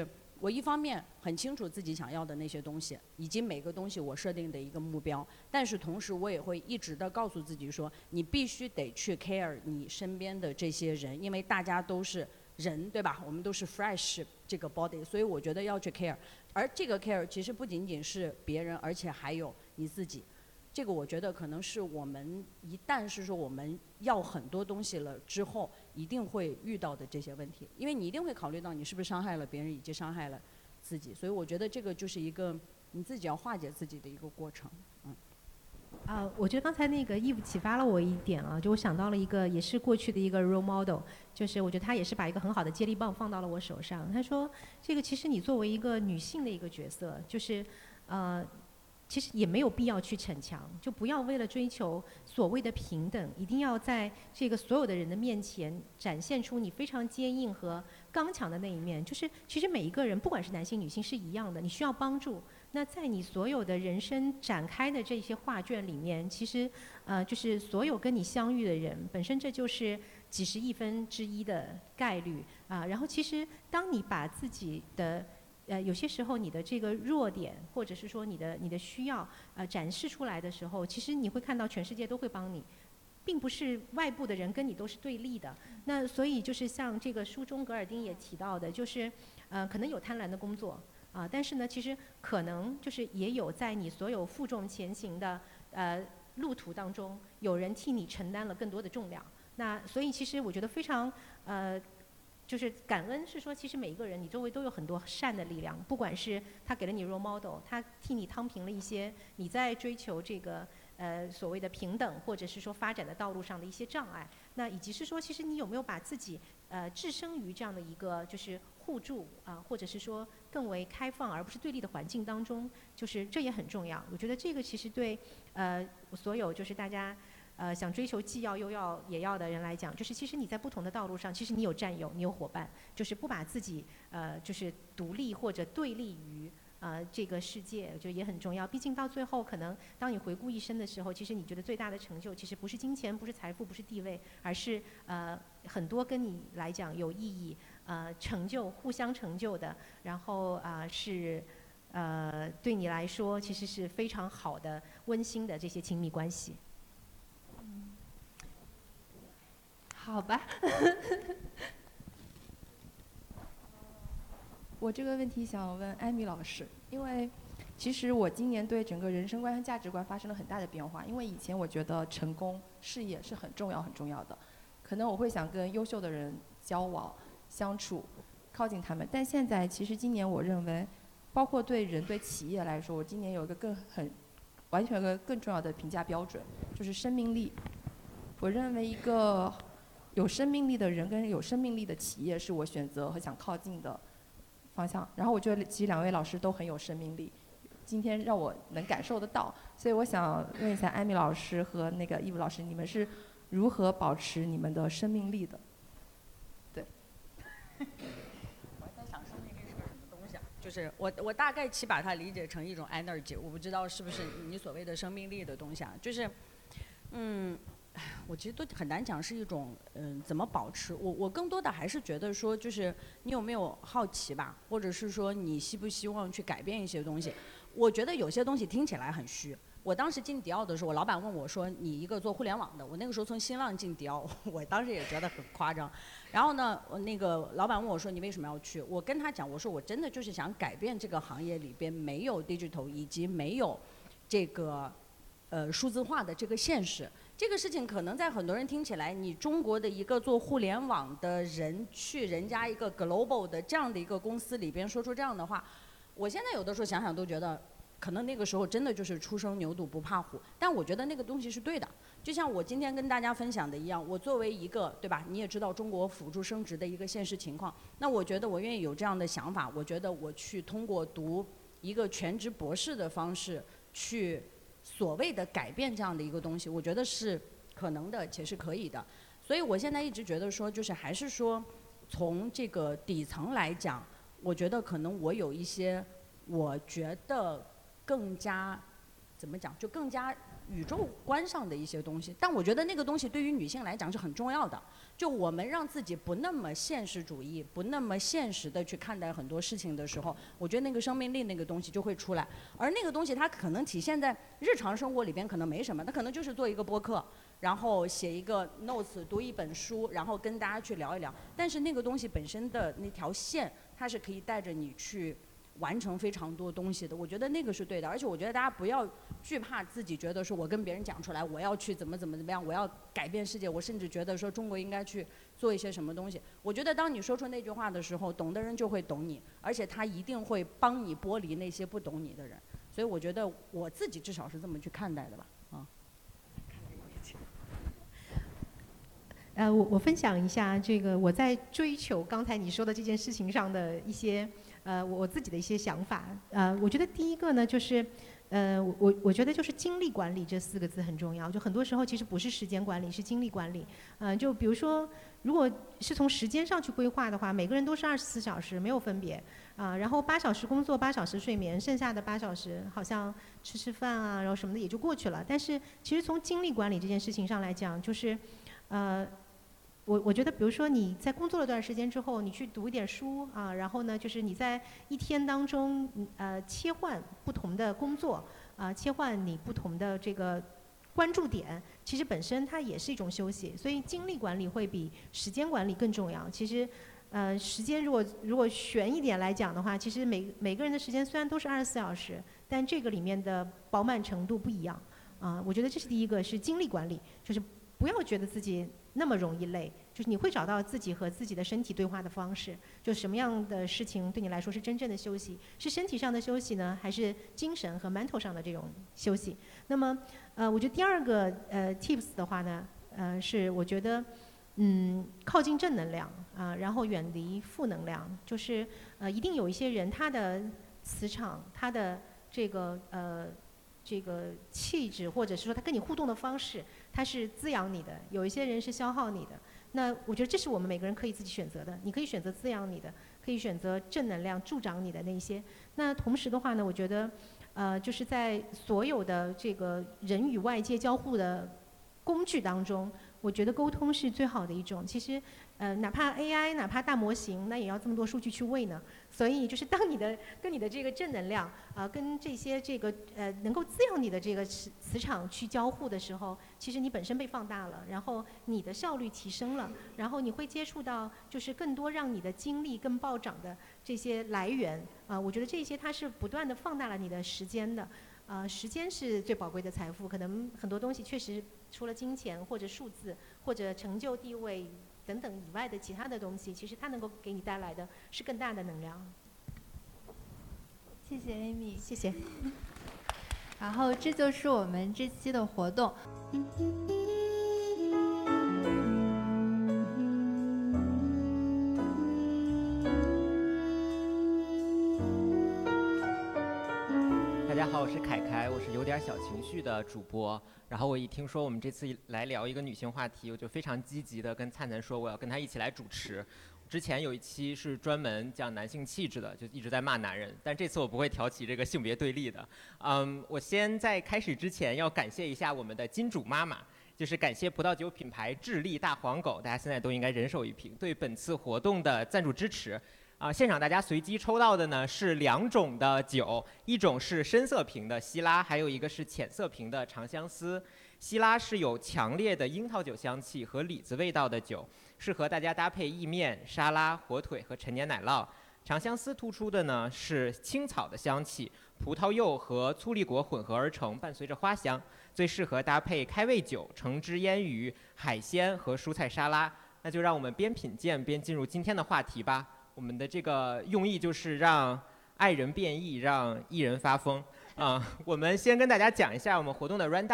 我一方面很清楚自己想要的那些东西，以及每个东西我设定的一个目标，但是同时我也会一直的告诉自己说，你必须得去 care 你身边的这些人，因为大家都是人，对吧？我们都是 fresh 这个 body， 所以我觉得要去 care。而这个 care 其实不仅仅是别人，而且还有你自己。这个我觉得可能是我们一旦是说我们要很多东西了之后，一定会遇到的这些问题，因为你一定会考虑到你是不是伤害了别人，以及伤害了自己，所以我觉得这个就是一个你自己要化解自己的一个过程。 我觉得刚才那个 Eve 启发了我一点啊，就我想到了一个也是过去的一个 role model， 就是我觉得他也是把一个很好的接力棒放到了我手上。他说，这个其实你作为一个女性的一个角色，就是其实也没有必要去逞强，就不要为了追求所谓的平等，一定要在这个所有的人的面前展现出你非常坚硬和刚强的那一面。就是其实每一个人，不管是男性女性是一样的，你需要帮助。那在你所有的人生展开的这些画卷里面，其实就是所有跟你相遇的人，本身这就是几十亿分之一的概率啊。然后其实当你把自己的有些时候你的这个弱点，或者是说你的需要展示出来的时候，其实你会看到全世界都会帮你，并不是外部的人跟你都是对立的。那所以就是像这个书中格尔丁也提到的，就是可能有贪婪的工作但是呢，其实可能就是也有在你所有负重前行的路途当中，有人替你承担了更多的重量。那所以其实我觉得非常就是感恩是说，其实每一个人你周围都有很多善的力量，不管是他给了你 role model， 他替你摊平了一些你在追求这个所谓的平等或者是说发展的道路上的一些障碍，那以及是说，其实你有没有把自己置身于这样的一个就是互助或者是说更为开放而不是对立的环境当中，就是这也很重要。我觉得这个其实对所有就是大家想追求既要又要也要的人来讲，就是其实你在不同的道路上，其实你有战友，你有伙伴，就是不把自己就是独立或者对立于这个世界，我觉得也很重要。毕竟到最后，可能当你回顾一生的时候，其实你觉得最大的成就，其实不是金钱，不是财富，不是地位，而是很多跟你来讲有意义成就互相成就的，然后是对你来说其实是非常好的温馨的这些亲密关系。 好吧。 我这个问题想问艾米老师，因为其实我今年对整个人生观和价值观发生了很大的变化。因为以前我觉得成功事业是很重要很重要的，可能我会想跟优秀的人交往相处，靠近他们。但现在其实今年我认为，包括对人对企业来说，我今年有一个完全有个更重要的评价标准，就是生命力。我认为一个有生命力的人跟有生命力的企业是我选择和想靠近的方向。然后我觉得其实两位老师都很有生命力，今天让我能感受得到。所以我想问一下艾米老师和那个Eve老师，你们是如何保持你们的生命力的？对。 我在想生命力是个什么东西啊？就是我大概其把它理解成一种 energy， 我不知道是不是你所谓的生命力的东西啊？就是我其实都很难讲是一种怎么保持。我更多的还是觉得说，就是你有没有好奇吧，或者是说你希不希望去改变一些东西。我觉得有些东西听起来很虚。我当时进迪奥的时候，我老板问我说：“你一个做互联网的，我那个时候从新浪进迪奥，我当时也觉得很夸张。然后呢，那个老板问我说：“你为什么要去？”我跟他讲，我说我真的就是想改变这个行业里边没有 digital 以及没有这个数字化的这个现实。这个事情可能在很多人听起来，你中国的一个做互联网的人去人家一个 global 的这样的一个公司里边说出这样的话，我现在有的时候想想都觉得，可能那个时候真的就是初生牛犊不怕虎。但我觉得那个东西是对的，就像我今天跟大家分享的一样，我作为一个对吧，你也知道中国辅助生殖的一个现实情况，那我觉得我愿意有这样的想法，我觉得我去通过读一个全职博士的方式去所谓的改变这样的一个东西，我觉得是可能的且是可以的。所以我现在一直觉得说，就是还是说从这个底层来讲，我觉得可能我有一些我觉得更加怎么讲，就更加宇宙观上的一些东西。但我觉得那个东西对于女性来讲是很重要的。就我们让自己不那么现实主义，不那么现实的去看待很多事情的时候，我觉得那个生命力那个东西就会出来。而那个东西它可能体现在日常生活里边，可能没什么，它可能就是做一个播客，然后写一个 notes， 读一本书，然后跟大家去聊一聊。但是那个东西本身的那条线，它是可以带着你去完成非常多东西的，我觉得那个是对的。而且我觉得大家不要惧怕自己觉得说我跟别人讲出来我要去怎么样，我要改变世界，我甚至觉得说中国应该去做一些什么东西。我觉得当你说出那句话的时候，懂的人就会懂你，而且他一定会帮你剥离那些不懂你的人。所以我觉得我自己至少是这么去看待的吧。 我分享一下这个我在追求刚才你说的这件事情上的一些我自己的一些想法。我觉得第一个呢就是我觉得就是精力管理这4个字很重要。就很多时候其实不是时间管理，是精力管理。就比如说如果是从时间上去规划的话，每个人都是24小时没有分别然后8小时工作8小时睡眠，剩下的8小时好像吃饭啊然后什么的也就过去了。但是其实从精力管理这件事情上来讲，就是我觉得，比如说你在工作了段时间之后，你去读一点书然后呢，就是你在一天当中切换不同的工作切换你不同的这个关注点，其实本身它也是一种休息。所以精力管理会比时间管理更重要。其实时间如果悬一点来讲的话，其实每个人的时间虽然都是24小时，但这个里面的饱满程度不一样我觉得这是第一个，是精力管理，就是不要觉得自己那么容易累，就是你会找到自己和自己的身体对话的方式，就什么样的事情对你来说是真正的休息，是身体上的休息呢，还是精神和 mental 上的这种休息。那么我觉得第二个tips 的话呢是我觉得靠近正能量然后远离负能量。就是一定有一些人他的磁场，他的这个气质，或者是说他跟你互动的方式，他是滋养你的，有一些人是消耗你的。那我觉得这是我们每个人可以自己选择的，你可以选择滋养你的，可以选择正能量助长你的那些。那同时的话呢，我觉得就是在所有的这个人与外界交互的工具当中，我觉得沟通是最好的一种。其实哪怕 AI， 哪怕大模型，那也要这么多数据去喂呢。所以就是当你的跟你的这个正能量跟这些这个能够滋养你的这个磁场去交互的时候，其实你本身被放大了，然后你的效率提升了，然后你会接触到就是更多让你的精力更暴涨的这些来源我觉得这些它是不断的放大了你的时间的。时间是最宝贵的财富，可能很多东西确实除了金钱或者数字或者成就地位等等以外的其他的东西，其实它能够给你带来的是更大的能量。 谢谢 Amy， 谢谢。 然后这就是我们这期的活动。 大家好，我是凯凯，我是有点小情绪的主播。然后我一听说我们这次来聊一个女性话题，我就非常积极的跟灿灿说我要跟她一起来主持。之前有一期是专门讲男性气质的，就一直在骂男人，但这次我不会挑起这个性别对立的。我先在开始之前要感谢一下我们的金主妈妈，就是感谢葡萄酒品牌智利大黄狗，大家现在都应该人手一瓶，对本次活动的赞助支持。现场大家随机抽到的呢是2种的酒，一种是深色瓶的希拉，还有一个是浅色瓶的长相思。希拉是有强烈的樱桃酒香气和李子味道的酒，适合大家搭配意面、沙拉、火腿和陈年奶酪。长相思突出的呢是青草的香气，葡萄柚和粗粒果混合而成，伴随着花香，最适合搭配开胃酒、橙汁腌鱼、海鲜和蔬菜沙拉。那就让我们边品鉴边进入今天的话题吧。我们的这个用意就是让爱人变异，让艺人发疯我们先跟大家讲一下我们活动的 rundown。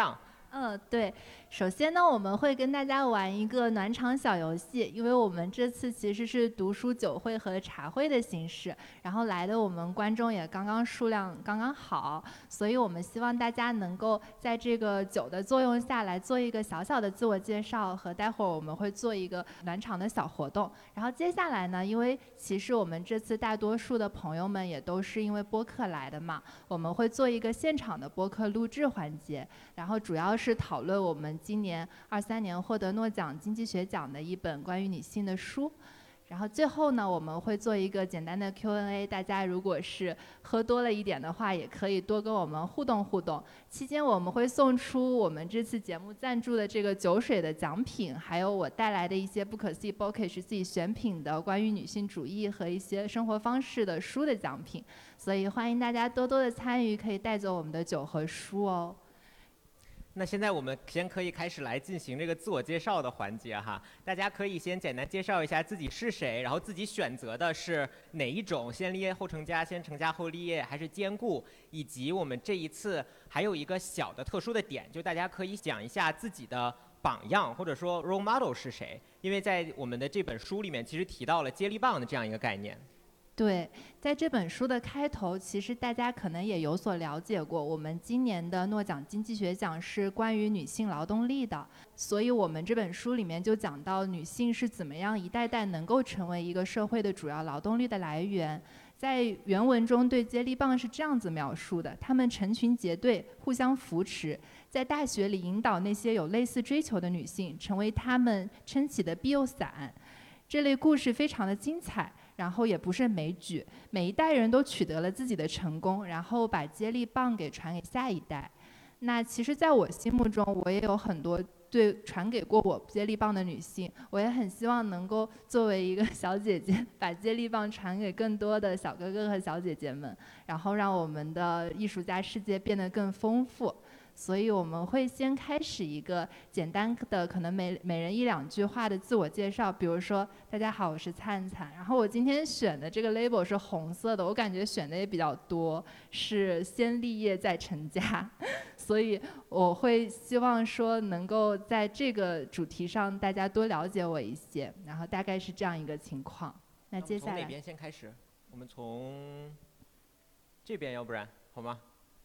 对，首先呢，我们会跟大家玩一个暖场小游戏，因为我们这次其实是读书酒会和茶会的形式，然后来的我们观众也数量刚刚好，所以我们希望大家能够在这个酒的作用下来做一个小小的自我介绍，和待会儿我们会做一个暖场的小活动。然后接下来呢，因为其实我们这次大多数的朋友们也都是因为播客来的嘛，我们会做一个现场的播客录制环节，然后主要是讨论我们今年23年获得诺奖经济学奖的一本关于女性的书。然后最后呢，我们会做一个简单的 Q&A， 大家如果是喝多了一点的话，也可以多跟我们互动互动。期间我们会送出我们这次节目赞助的这个酒水的奖品，还有我带来的一些不可思议 bookish 自己选品的关于女性主义和一些生活方式的书的奖品。所以欢迎大家多多的参与，可以带走我们的酒和书哦。 那现在我们先可以开始来进行这个自我介绍的环节哈，大家可以先简单介绍一下自己是谁，然后自己选择的是哪一种，先立业后成家，先成家后立业，还是兼顾，以及我们这一次还有一个小的特殊的点，就大家可以讲一下自己的榜样或者说 role model 是谁，因为在我们的这本书里面其实提到了接力棒的这样一个概念。 对，在这本书的开头，其实大家可能也有所了解过，我们今年的诺奖经济学奖是关于女性劳动力的，所以我们这本书里面就讲到女性是怎么样一代代能够成为一个社会的主要劳动力的来源。在原文中对接力棒是这样子描述的：她们成群结队，互相扶持，在大学里引导那些有类似追求的女性，成为她们撑起的庇佑伞。这类故事非常的精彩，然后也不胜枚举，每一代人都取得了自己的成功，然后把接力棒给传给下一代。那其实在我心目中，我也有很多传给过我接力棒的女性，我也很希望能够作为一个小姐姐，把接力棒传给更多的小哥哥和小姐姐们，然后让我们的艺术家世界变得更丰富。所以我们会先开始一个简单的，可能每人1-2句话的自我介绍，比如说大家好，我是灿灿，然后我今天选的这个 label 是红色的，我感觉选的也比较多，是先立业再成家，所以我会希望说能够在这个主题上大家多了解我一些，然后大概是这样一个情况。那接下来从哪边先开始？我们从这边，要不然好吗？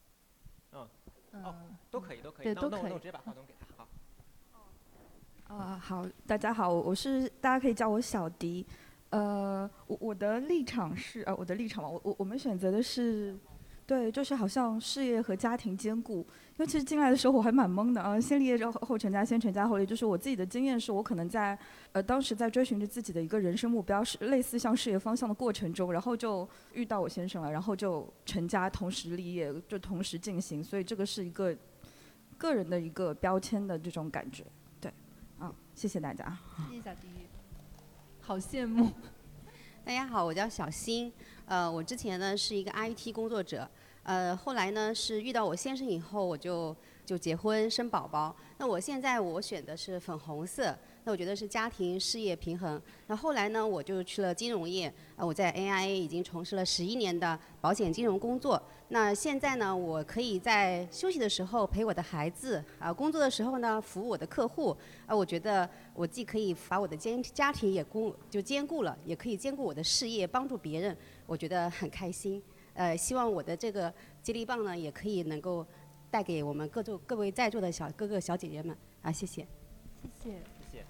都可以，都可以。 对，都可以。 那我直接把话筒给他。好。 好，大家好，大家可以叫我小迪。我的立场是我们选择的是，对，就是好像事业和家庭兼顾。因为其实进来的时候我还蛮懵的啊，先立业后成家，先成家后立。就是我自己的经验是我可能在当时在追寻着自己的一个人生目标，是类似像事业方向的过程中，然后就遇到我先生了，然后就成家同时立业，就同时进行。所以这个是一个个人的一个标签的这种感觉。对，谢谢大家。 谢谢小迪，好羡慕。 大家好，我叫小新，我之前呢是一个 IT 工作者。后来呢是遇到我先生以后，我就结婚生宝宝。那我现在选的是粉红色，那我觉得是家庭事业平衡。那后来呢我就去了金融业，我在 AIA 已经从事了11年的保险金融工作。那现在呢我可以在休息的时候陪我的孩子，工作的时候呢服务我的客户。我觉得我既可以把我的家庭也兼顾了，也可以兼顾我的事业，帮助别人，我觉得很开心。希望我的这个接力棒呢，也可以能够带给我们各位在座的小哥哥小姐姐们谢谢。 谢谢。 谢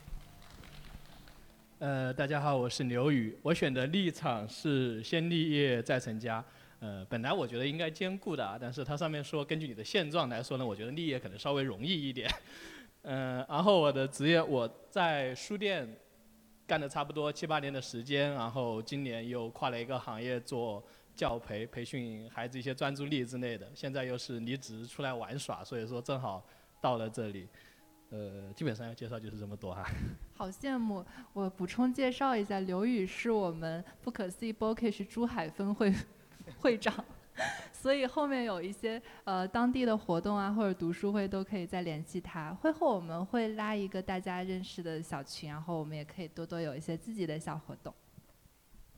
谢。大家好，我是刘宇，我选的立场是先立业再成家。本来我觉得应该兼顾的，但是它上面说根据你的现状来说呢，我觉得立业可能稍微容易一点。然后我的职业我在书店干了差不多7-8年的时间，然后今年又跨了一个行业做教培训孩子一些专注力之类的，现在又是离职出来玩耍，所以说正好到了这里。基本上要介绍就是这么多哈。 好羡慕！我补充介绍一下，刘宇是我们不可思议 bookish 珠海分会会长，所以后面有一些当地的活动啊或者读书会都可以再联系他。会后我们会拉一个大家认识的小群，然后我们也可以多多有一些自己的小活动。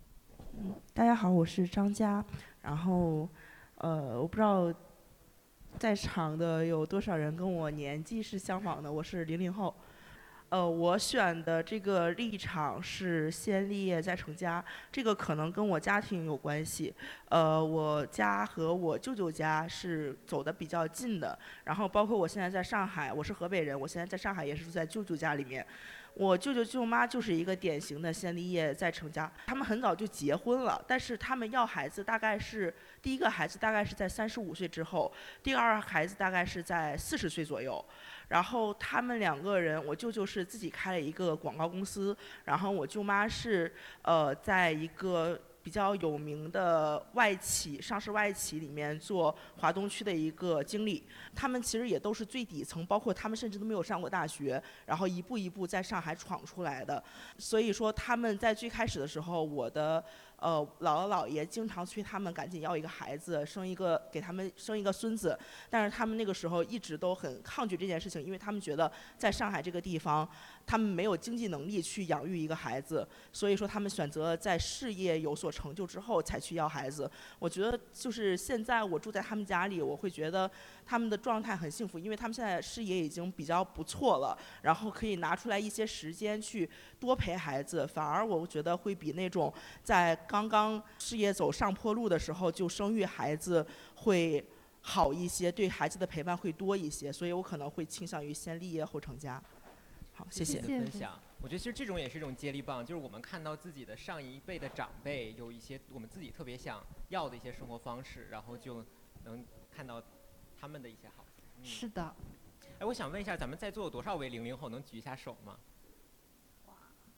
大家好，我是张佳。然后我不知道在场的有多少人跟我年纪是相仿的？我是00后。我选的这个立场是先立业再成家，这个可能跟我家庭有关系。我家和我舅舅家是走的比较近的，然后包括我现在在上海，我是河北人，我现在在上海也是住在舅舅家里面。我舅舅舅妈就是一个典型的先立业再成家，他们很早就结婚了，但是他们要孩子大概是第一个孩子大概是在35岁之后，第二孩子大概是在40岁左右。然后他们2个人，我舅舅是自己开了一个广告公司，然后我舅妈是在一个比较有名的外企上市外企里面做华东区的一个经理。他们其实也都是最底层，包括他们甚至都没有上过大学，然后一步一步在上海闯出来的。所以说他们在最开始的时候，我的姥姥姥爷经常催他们赶紧要一个孩子，给他们生一个孙子。但是他们那个时候一直都很抗拒这件事情，因为他们觉得在上海这个地方，他们没有经济能力去养育一个孩子，所以说他们选择在事业有所成就之后才去要孩子。我觉得就是现在我住在他们家里，我会觉得他们的状态很幸福，因为他们现在事业已经比较不错了，然后可以拿出来一些时间去多陪孩子，反而我觉得会比那种在刚刚事业走上坡路的时候就生育孩子会好一些，对孩子的陪伴会多一些，所以我可能会倾向于先立业后成家。好，谢谢。 分享，我觉得其实这种也是一种接力棒，就是我们看到自己的上一辈的长辈有一些我们自己特别想要的一些生活方式，然后就能看到他们的一些好。 是的。 哎，我想问一下，咱们在座有多少位00后？能举一下手吗？ 哇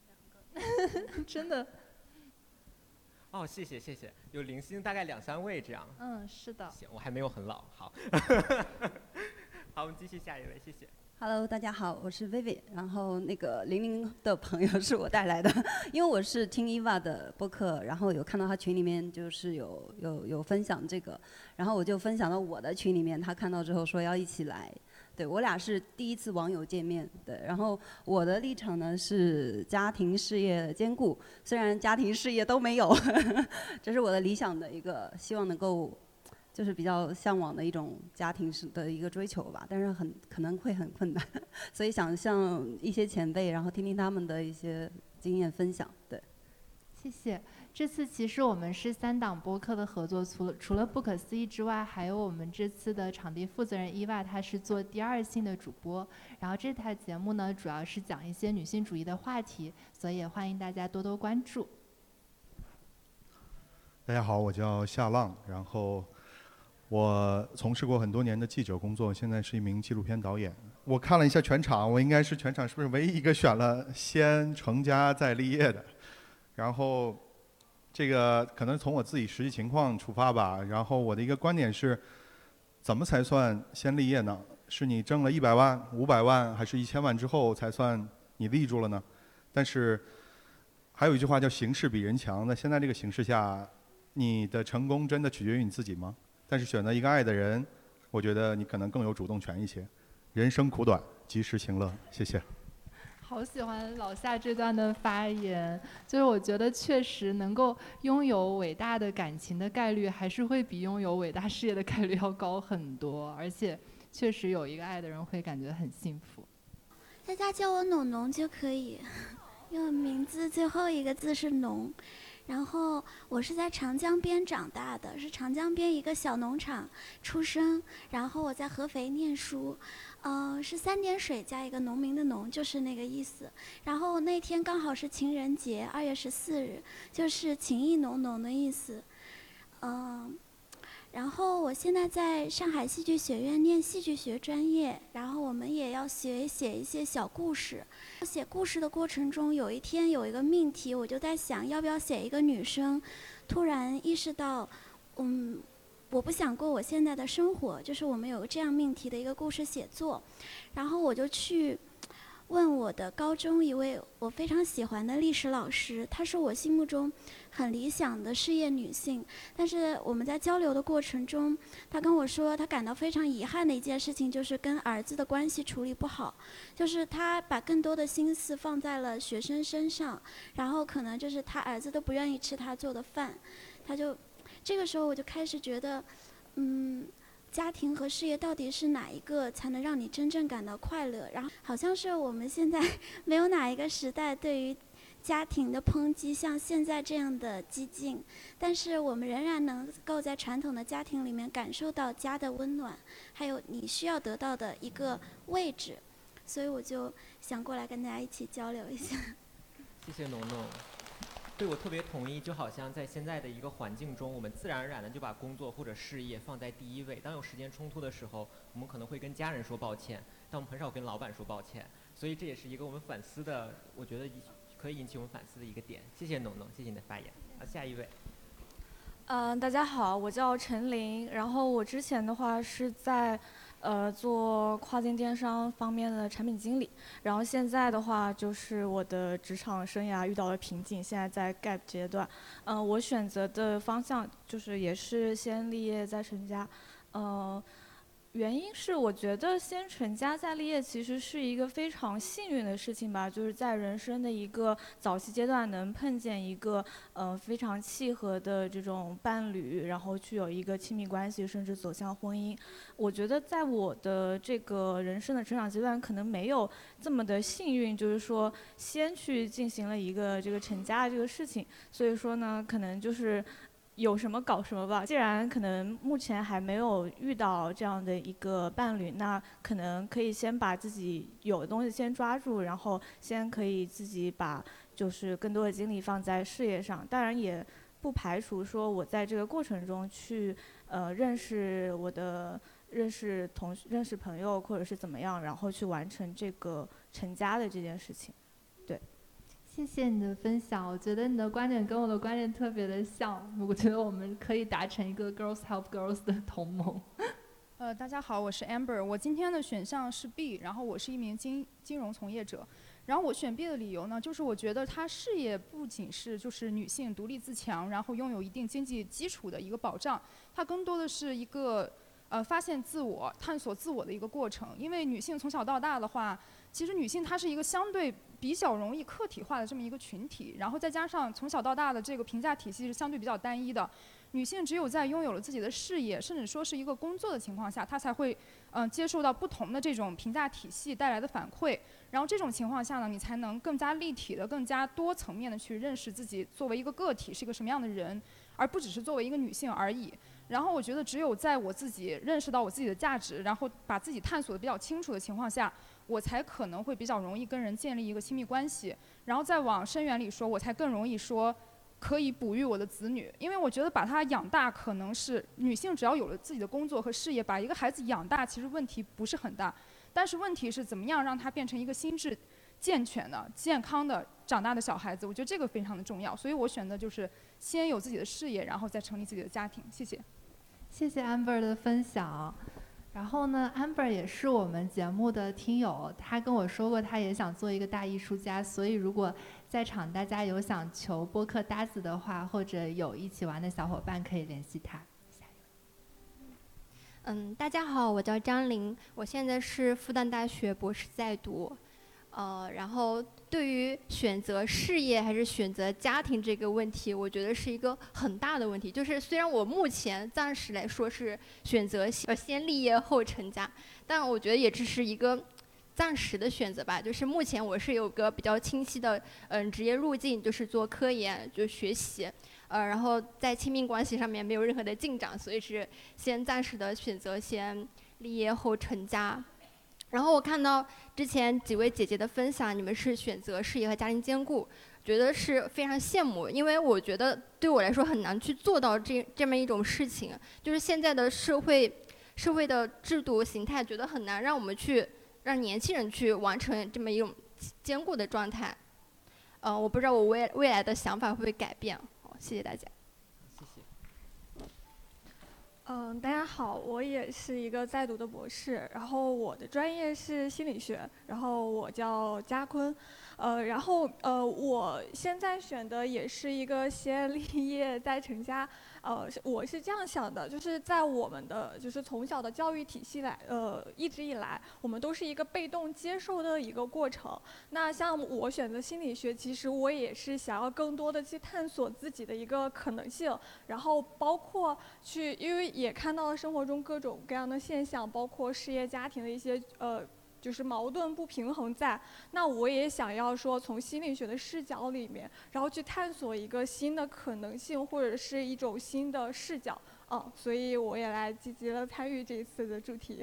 ，2个。真的。 哦，谢谢谢谢，有零星大概2、3位这样。 是的。 行，我还没有很老，好。好，我们继续下一位，谢谢。 Hello， 大家好，我是 Vivi， 然后那个00的朋友是我带来的，因为我是听 Eva 的播客，然后有看到他群里面就是有分享这个，然后我就分享到我的群里面，他看到之后说要一起来，对我俩是第一次网友见面，对，然后我的立场呢是家庭事业兼顾，虽然家庭事业都没有，这是我的理想的一个希望能够。就是比较向往的一种家庭式的一个追求吧，但是可能会很困难，所以想向一些前辈，然后听听他们的一些经验分享。对， 谢谢。这次其实我们是3档播客的合作，除了不可思议之外，还有我们这次的场地负责人伊娃，她是做第2性的主播。然后这台节目呢，主要是讲一些女性主义的话题，所以也欢迎大家多多关注。 大家好，我叫夏浪，然后。我从事过很多年的记者工作，现在是一名纪录片导演。我看了一下全场，我应该是全场是不是唯一一个选了先成家再立业的。然后，这个可能从我自己实际情况出发吧。然后我的一个观点是，怎么才算先立业呢？是你挣了100万、500万，还是1000万之后才算你立住了呢？但是，还有一句话叫“形势比人强”。那现在这个形势下，你的成功真的取决于你自己吗？但是选择一个爱的人，我觉得你可能更有主动权一些。人生苦短，及时行乐。谢谢。 好喜欢老夏这段的发言，就是我觉得确实能够拥有伟大的感情的概率，还是会比拥有伟大事业的概率要高很多，而且确实有一个爱的人会感觉很幸福。 大家叫我农农就可以，因为名字最后一个字是农。然后我是在长江边长大的，是长江边一个小农场出生，然后我在合肥念书，是3点水加一个农民的农，就是那个意思。然后那天刚好是情人节，2月14日，就是情意浓浓的意思，然后我现在在上海戏剧学院念戏剧学专业，然后我们也要写一些小故事。写故事的过程中，有一天有一个命题，我就在想要不要写一个女生，突然意识到，我不想过我现在的生活，就是我们有这样命题的一个故事写作，然后我就去问我的高中一位我非常喜欢的历史老师，她是我心目中很理想的事业女性，但是我们在交流的过程中，她跟我说她感到非常遗憾的一件事情就是跟儿子的关系处理不好，就是她把更多的心思放在了学生身上，然后可能就是她儿子都不愿意吃她做的饭，她就这个时候我就开始觉得家庭和事业到底是哪一个才能让你真正感到快乐？然后好像是我们现在没有哪一个时代对于家庭的抨击像现在这样的激进，但是我们仍然能够在传统的家庭里面感受到家的温暖，还有你需要得到的一个位置，所以我就想过来跟大家一起交流一下。 谢谢农农。对，我特别同意，就好像在现在的一个环境中，我们自然而然的就把工作或者事业放在第一位。当有时间冲突的时候，我们可能会跟家人说抱歉，但我们很少跟老板说抱歉。所以这也是一个我们反思的，我觉得可以引起我们反思的一个点。谢谢农农，谢谢你的发言。好，下一位。 大家好，我叫陈琳，然后我之前的话是在做跨境电商方面的产品经理，然后现在的话就是我的职场生涯遇到了瓶颈，现在在 gap 阶段。我选择的方向就是也是先立业再成家。原因是我觉得先成家再立业其实是一个非常幸运的事情吧，就是在人生的一个早期阶段能碰见一个非常契合的这种伴侣，然后去有一个亲密关系，甚至走向婚姻。我觉得在我的这个人生的成长阶段可能没有这么的幸运，就是说先去进行了一个这个成家的这个事情，所以说呢可能就是有什么搞什么吧。既然可能目前还没有遇到这样的一个伴侣，那可能可以先把自己有的东西先抓住，然后先可以自己把就是更多的精力放在事业上。当然也不排除说我在这个过程中去认识朋友或者是怎么样，然后去完成这个成家的这件事情。对。 谢谢你的分享，我觉得你的观点跟我的观点特别的像，我觉得我们可以达成一个 Girls Help Girls 的同盟。 大家好，我是 Amber， 我今天的选项是 B， 然后我是一名金融从业者。然后我选 B 的理由呢，就是我觉得它事业不仅是就是女性独立自强，然后拥有一定经济基础的一个保障，它更多的是一个发现自我、探索自我的一个过程。因为女性从小到大的话，其实女性她是一个相对比较容易客体化的这么一个群体，然后再加上从小到大的这个评价体系是相对比较单一的，女性只有在拥有了自己的事业，甚至说是一个工作的情况下，她才会接受到不同的这种评价体系带来的反馈，然后这种情况下呢，你才能更加立体的、更加多层面的去认识自己作为一个个体是一个什么样的人，而不只是作为一个女性而已。然后我觉得只有在我自己认识到我自己的价值，然后把自己探索的比较清楚的情况下，我才可能会比较容易跟人建立一个亲密关系，然后再往深远里说，我才更容易说可以哺育我的子女。因为我觉得把他养大，可能是女性只要有了自己的工作和事业，把一个孩子养大其实问题不是很大，但是问题是怎么样让他变成一个心智健全的、健康的长大的小孩子，我觉得这个非常的重要。所以我选的就是先有自己的事业，然后再成立自己的家庭。谢谢。 谢谢 Amber 的分享。然后呢 ，Amber 也是我们节目的听友，他跟我说过，他也想做一个大艺术家。所以如果在场大家有想求播客搭子的话，或者有一起玩的小伙伴，可以联系他。 大家好，我叫张琳，我现在是复旦大学博士在读。然后对于选择事业还是选择家庭这个问题，我觉得是一个很大的问题。就是虽然我目前暂时来说是选择先立业后成家，但我觉得也只是一个暂时的选择吧。就是目前我是有个比较清晰的职业路径，就是做科研，就学习。然后在亲密关系上面没有任何的进展，所以是先暂时的选择先立业后成家。然后我看到之前几位姐姐的分享，你们是选择事业和家庭兼顾，觉得是非常羡慕，因为我觉得对我来说很难去做到这么一种事情。就是现在的社会的制度形态，觉得很难让我们去让年轻人去完成这么一种兼顾的状态。我不知道我未来的想法会不会改变。谢谢大家。 大家好，我也是一个在读的博士，然后我的专业是心理学，然后我叫佳坤，我现在选的也是一个先立业再成家， 我是这样想的，就是在我们的就是从小的教育体系一直以来，我们都是一个被动接受的一个过程。那像我选择心理学，其实我也是想要更多的去探索自己的一个可能性，然后包括因为也看到了生活中各种各样的现象，包括事业家庭的一些就是矛盾不平衡在，那我也想要说从心理学的视角里面，然后去探索一个新的可能性，或者是一种新的视角，所以我也来积极的参与这一次的主题。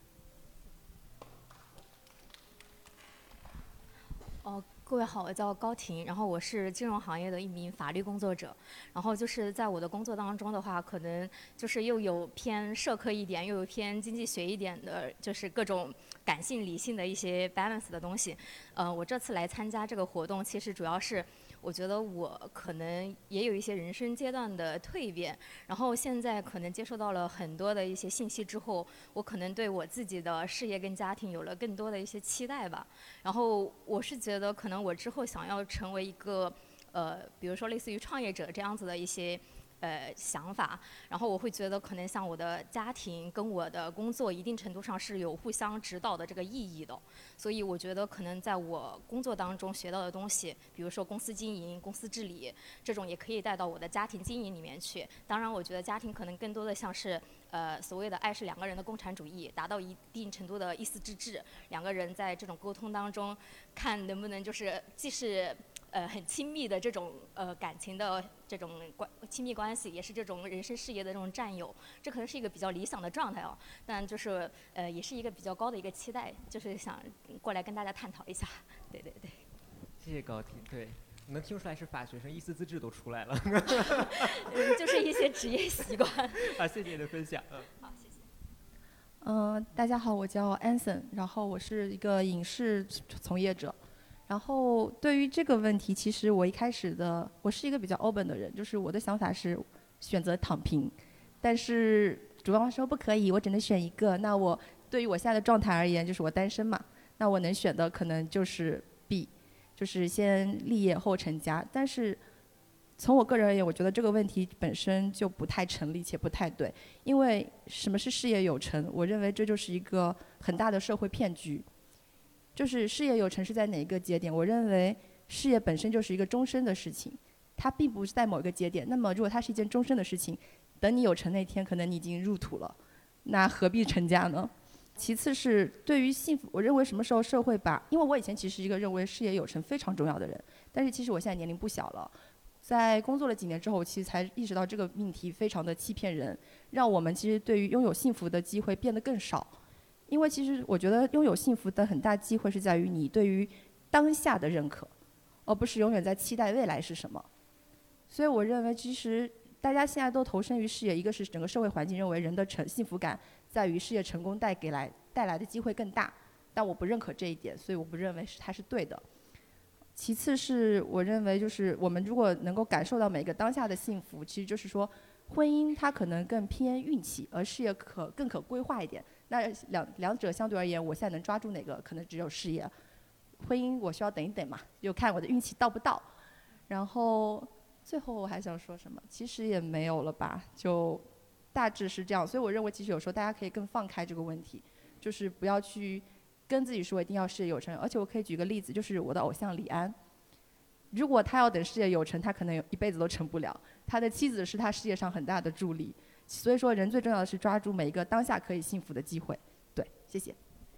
各位好，我叫高婷，然后我是金融行业的一名法律工作者。然后就是在我的工作当中的话，可能就是又有偏社科一点，又有偏经济学一点的，就是各种感性理性的一些 balance 的东西。我这次来参加这个活动，其实主要是我觉得我可能也有一些人生阶段的蜕变，然后现在可能接受到了很多的一些信息之后，我可能对我自己的事业跟家庭有了更多的一些期待吧。然后我是觉得可能我之后想要成为一个比如说类似于创业者这样子的一些想法，然后我会觉得可能像我的家庭跟我的工作一定程度上是有互相指导的这个意义的，所以我觉得可能在我工作当中学到的东西，比如说公司经营、公司治理这种，也可以带到我的家庭经营里面去。当然，我觉得家庭可能更多的像是所谓的爱是两个人的共产主义，达到一定程度的一私之治，两个人在这种沟通当中，看能不能就是既是很亲密的这种感情的这种亲密关系，也是这种人生事业的这种战友，这可能是一个比较理想的状态哦。但就是也是一个比较高的一个期待，就是想过来跟大家探讨一下。对对对。 谢谢高婷，对，能听出来是法学生，一丝资质都出来了。 就是一些职业习惯。 好，谢谢你的分享。 好，谢谢。 大家好，我叫 Anson， 然后我是一个影视从业者。然后对于这个问题，其实我一开始我是一个比较 open 的人，就是我的想法是选择躺平，但是主办方说不可以，我只能选一个。那我对于我现在的状态而言，就是我单身嘛，那我能选的可能就是 B， 就是先立业后成家。但是从我个人而言，我觉得这个问题本身就不太成立且不太对，因为什么是事业有成？我认为这就是一个很大的社会骗局。就是事业有成是在哪一个节点？我认为事业本身就是一个终身的事情，它并不是在某一个节点。那么如果它是一件终身的事情，等你有成那天，可能你已经入土了，那何必成家呢？其次是对于幸福，我认为什么时候社会因为我以前其实是一个认为事业有成非常重要的人，但是其实我现在年龄不小了，在工作了几年之后，其实才意识到这个命题非常的欺骗人，让我们其实对于拥有幸福的机会变得更少。因为其实我觉得拥有幸福的很大机会是在于你对于当下的认可，而不是永远在期待未来是什么。所以我认为其实大家现在都投身于事业，一个是整个社会环境认为人的幸福感在于事业成功带来的机会更大，但我不认可这一点，所以我不认为它是对的。其次是我认为就是我们如果能够感受到每个当下的幸福，其实就是说婚姻它可能更偏运气，而事业更可规划一点。那两者相对而言，我现在能抓住哪个？可能只有事业，婚姻我需要等一等嘛，就看我的运气到不到。然后最后我还想说什么？其实也没有了吧，就大致是这样。所以我认为，其实有时候大家可以更放开这个问题，就是不要去跟自己说一定要事业有成。而且我可以举个例子，就是我的偶像李安，如果他要等事业有成，他可能一辈子都成不了。他的妻子是他事业上很大的助力。所以说，人最重要的是抓住每一个当下可以幸福的机会。对，谢谢。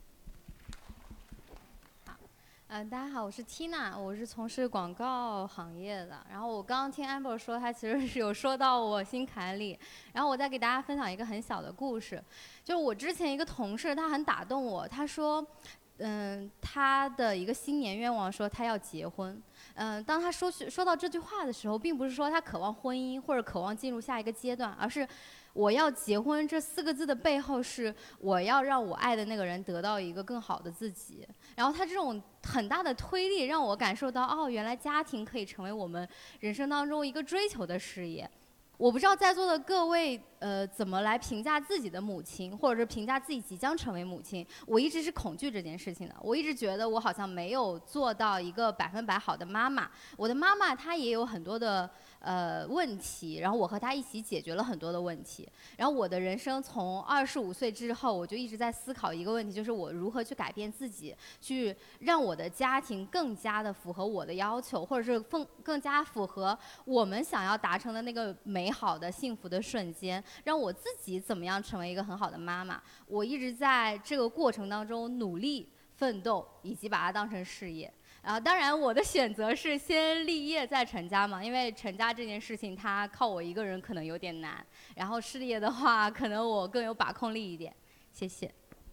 好，大家好，我是 Tina， 我是从事广告行业的。然后我刚刚听 Amber 说，他其实是有说到我心坎里。然后我再给大家分享一个很小的故事，就是我之前一个同事，他很打动我。他说，他的一个新年愿望说他要结婚。当他说到这句话的时候，并不是说他渴望婚姻或者渴望进入下一个阶段，而是我要结婚这4个字的背后是我要让我爱的那个人得到一个更好的自己。然后他这种很大的推力让我感受到，哦，原来家庭可以成为我们人生当中一个追求的事业。我不知道在座的各位怎么来评价自己的母亲，或者是评价自己即将成为母亲，我一直是恐惧这件事情的。我一直觉得我好像没有做到一个100%好的妈妈。我的妈妈她也有很多的问题，然后我和她一起解决了很多的问题。然后我的人生从25岁之后，我就一直在思考一个问题，就是我如何去改变自己，去让我的家庭更加的符合我的要求，或者是更加符合我们想要达成的那个美好的幸福的瞬间。让我自己怎么样成为一个很好的妈妈，我一直在这个过程当中努力奋斗，以及把它当成事业。当然我的选择是先立业再成家嘛，因为成家这件事情它靠我一个人可能有点难，然后事业的话可能我更有把控力一点。谢谢。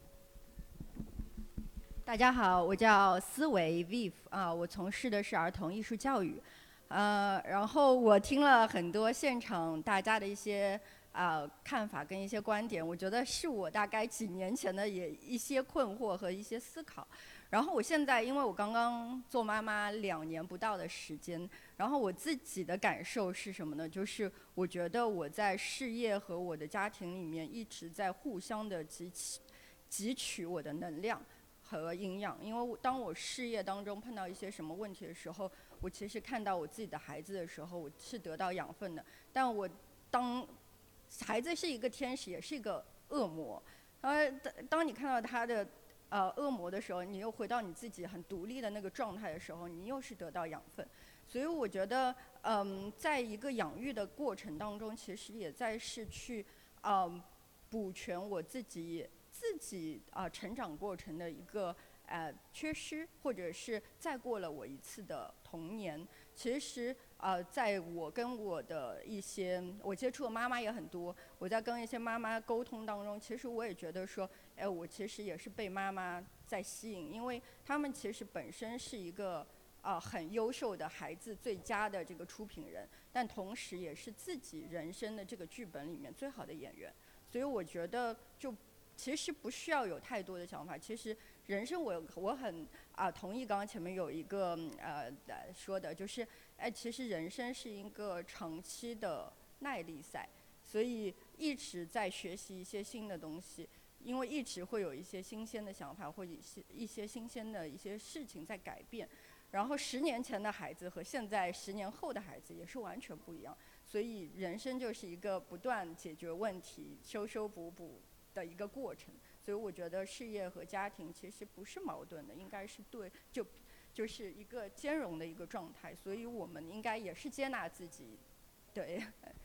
大家好，我叫思维 Viv 啊，我从事的是儿童艺术教育。然后我听了很多现场大家的一些看法跟一些观点，我觉得是我大概几年前的也一些困惑和一些思考。然后我现在因为我刚刚做妈妈2年不到的时间，然后我自己的感受是什么呢？就是我觉得我在事业和我的家庭里面一直在互相的汲取我的能量和营养。因为当我事业当中碰到一些什么问题的时候，我其实看到我自己的孩子的时候，我是得到养分的。但我当孩子是一个天使，也是一个恶魔。当你看到他的恶魔的时候，你又回到你自己很独立的那个状态的时候，你又是得到养分。所以我觉得，在一个养育的过程当中，其实也在是去补全我自己成长过程的一个缺失，或者是再过了我一次的童年。其实在我跟我的我接触的妈妈也很多，我在跟一些妈妈沟通当中，其实我也觉得说，我其实也是被妈妈在吸引，因为他们其实本身是一个很优秀的孩子最佳的这个出品人，但同时也是自己人生的这个剧本里面最好的演员。所以我觉得其实不需要有太多的想法。其实人生我很同意刚刚前面有一个说的，就是其实人生是一个长期的耐力赛，所以一直在学习一些新的东西，因为一直会有一些新鲜的想法或者一些新鲜的一些事情在改变。然后10年前的孩子和现在10年后的孩子也是完全不一样，所以人生就是一个不断解决问题、修修补补的一个过程。所以我觉得事业和家庭其实不是矛盾的，应该是就是一个兼容的一个状态。所以我们应该也是接纳自己，对。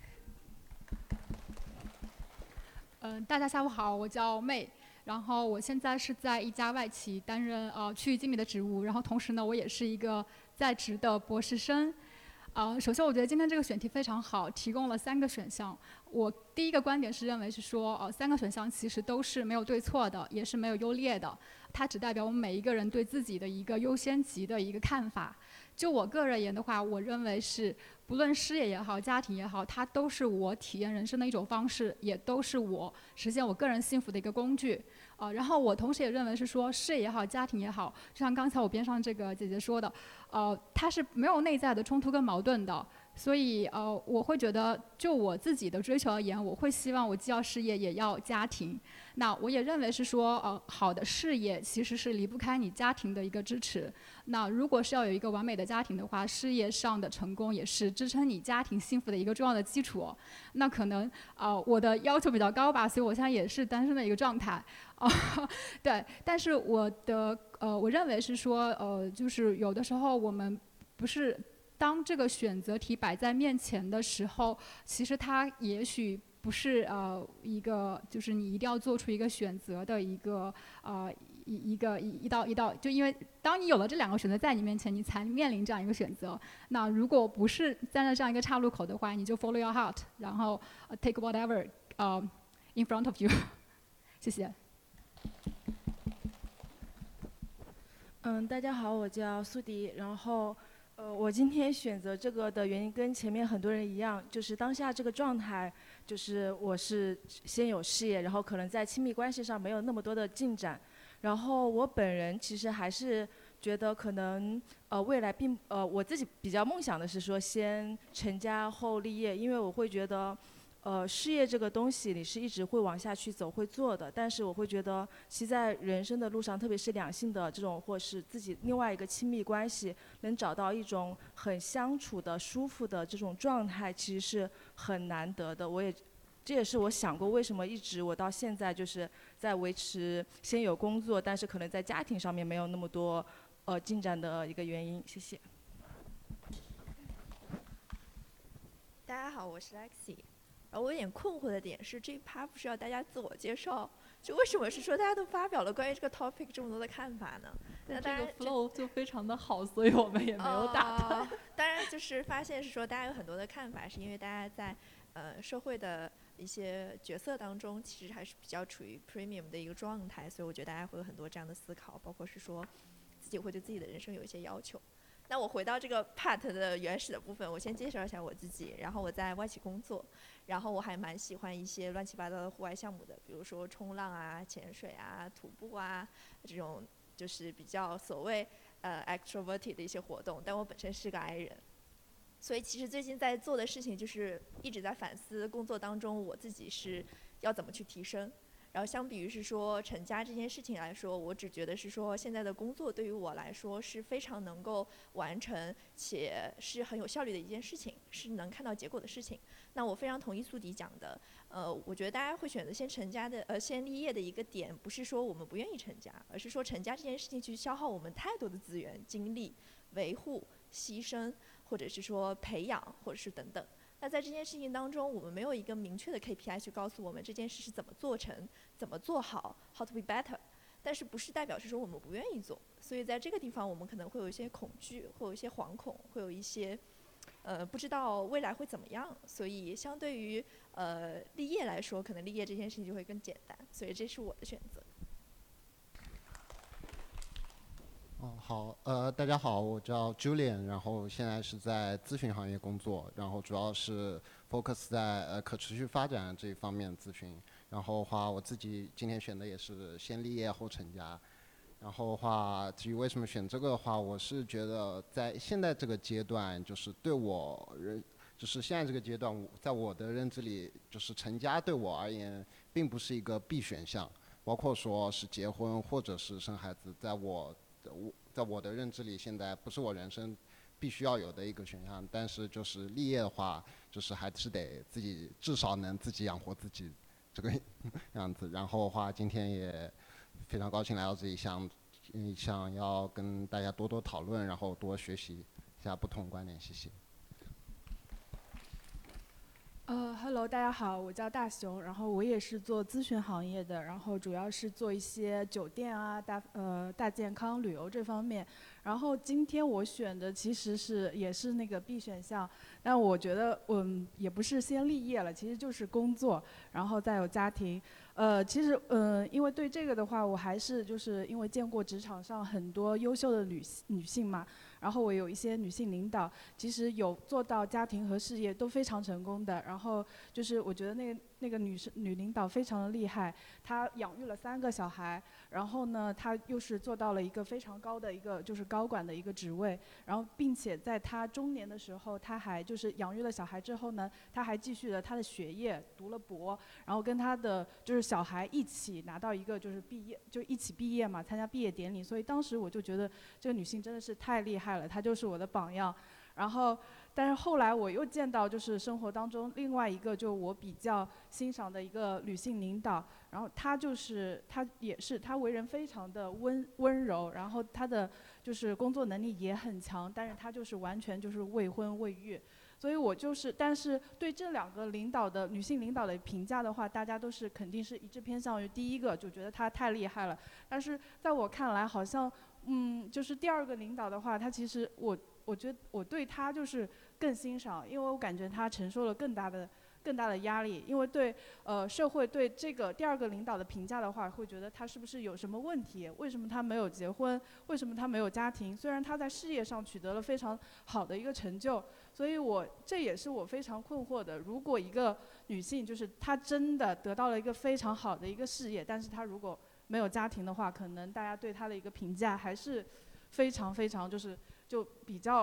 大家下午好，我叫妹，然后我现在是在一家外企担任区域经理的职务，然后同时呢，我也是一个在职的博士生。首先我觉得今天这个选题非常好，提供了3个选项。我第一个观点是认为是说，3个选项其实都是没有对错的，也是没有优劣的，它只代表我们每一个人对自己的一个优先级的一个看法。就我个人而言的话，我认为是不论事业也好，家庭也好，它都是我体验人生的一种方式，也都是我实现我个人幸福的一个工具。然后我同时也认为是说，事业也好，家庭也好，就像刚才我边上这个姐姐说的，它是没有内在的冲突跟矛盾的。所以我会觉得，就我自己的追求而言，我会希望我既要事业也要家庭。那我也认为是说，好的事业其实是离不开你家庭的一个支持。那如果是要有一个完美的家庭的话，事业上的成功也是支撑你家庭幸福的一个重要的基础。那可能我的要求比较高吧，所以我现在也是单身的一个状态。对，但是我认为是说，就是有的时候我们不是。当这个选择题摆在面前的时候，其实它也许不是一个就是你一定要做出一个选择的一个一道，就因为当你有了这2个选择在你面前，你才面临这样一个选择。那如果不是站在这样一个岔路口的话，你就 follow your heart， 然后take whatever in front of you 谢谢。 大家好，我叫苏迪，然后。我今天选择这个的原因跟前面很多人一样，就是当下这个状态，就是我是先有事业，然后可能在亲密关系上没有那么多的进展，然后我本人其实还是觉得可能未来我自己比较梦想的是说先成家后立业，因为我会觉得事业这个东西你是一直会往下去走会做的，但是我会觉得其实在人生的路上，特别是两性的这种或是自己另外一个亲密关系，能找到一种很相处的舒服的这种状态，其实是很难得的。这也是我想过为什么一直我到现在就是在维持先有工作，但是可能在家庭上面没有那么多进展的一个原因。谢谢。 大家好，我是 Lexi。然后我有点困惑的点是，这一趴不是要大家自我介绍，就为什么是说大家都发表了关于这个 topic 这么多的看法呢？那当然这个 flow 就非常的好，所以我们也没有打断。 当然就是发现是说大家有很多的看法，是因为大家在社会的一些角色当中，其实还是比较处于 premium 的一个状态，所以我觉得大家会有很多这样的思考，包括是说自己会对自己的人生有一些要求。那我回到这个 part 的原始的部分，我先介绍一下我自己。然后我在外企工作，然后我还蛮喜欢一些乱七八糟的户外项目的，比如说冲浪啊、潜水啊、徒步啊这种，就是比较所谓extroverted 的一些活动。但我本身是个 I 人，所以其实最近在做的事情就是一直在反思工作当中我自己是要怎么去提升。然后相比于是说成家这件事情来说，我只觉得是说现在的工作对于我来说是非常能够完成且是很有效率的一件事情，是能看到结果的事情。那我非常同意苏迪讲的，我觉得大家会选择先成家的先立业的一个点，不是说我们不愿意成家，而是说成家这件事情去消耗我们太多的资源、精力、维护、牺牲，或者是说培养，或者是等等。那在这件事情当中，我们没有一个明确的 KPI 去告诉我们这件事是怎么做成、怎么做好 ，how to be better。但是不是代表是说我们不愿意做，所以在这个地方我们可能会有一些恐惧，会有一些惶恐，会有一些不知道未来会怎么样。所以相对于立业来说，可能立业这件事情就会更简单。所以这是我的选择。 好，大家好，我叫 Julian， 然后现在是在咨询行业工作，然后主要是 focus 在可持续发展这一方面咨询。然后的话，我自己今天选的也是先立业后成家。然后的话，至于为什么选这个的话，我是觉得在现在这个阶段，就是对我就是现在这个阶段，在我的认知里，就是成家对我而言并不是一个必选项，包括说是结婚或者是生孩子，在我的认知里，现在不是我人生必须要有的一个选项。但是就是立业的话，就是还是得自己至少能自己养活自己这个样子。然后的话，今天也非常高兴来到这里，想要跟大家多多讨论，然后多学习一下不同观点。谢谢。 Hello， 大家好，我叫大熊，然后我也是做咨询行业的，然后主要是做一些酒店啊、大健康旅游这方面。然后今天我选的其实也是那个 B 选项，但我觉得也不是先立业了，其实就是工作，然后再有家庭。其实因为对这个的话，我还是就是因为见过职场上很多优秀的女性嘛，然后我有一些女性领导，其实有做到家庭和事业都非常成功的。然后就是我觉得那个女领导非常的厉害，她养育了3个小孩，然后呢，她又是做到了一个非常高的一个就是高管的一个职位，然后并且在她中年的时候，她还就是养育了小孩之后呢，她还继续了她的学业，读了博，然后跟她的就是小孩一起拿到一个就是毕业，就一起毕业嘛，参加毕业典礼。所以当时我就觉得这个女性真的是太厉害了，她就是我的榜样。然后，但是后来我又见到就是生活当中另外一个就我比较欣赏的一个女性领导，然后她为人非常的温柔，然后她的就是工作能力也很强，但是她就是完全就是未婚未育。所以我但是对这2个女性领导的评价的话，大家都是肯定是一致偏向于第一个，就觉得她太厉害了。但是在我看来，好像就是第2个领导的话，她其实我觉得我对她就是更欣赏，因为我感觉她承受了更大的压力。因为对社会对这个第2个领导的评价的话，会觉得她是不是有什么问题？为什么她没有结婚？为什么她没有家庭？虽然她在事业上取得了非常好的一个成就，所以这也是我非常困惑的。如果一个女性就是她真的得到了一个非常好的一个事业，但是她如果没有家庭的话，可能大家对她的一个评价还是非常非常就比较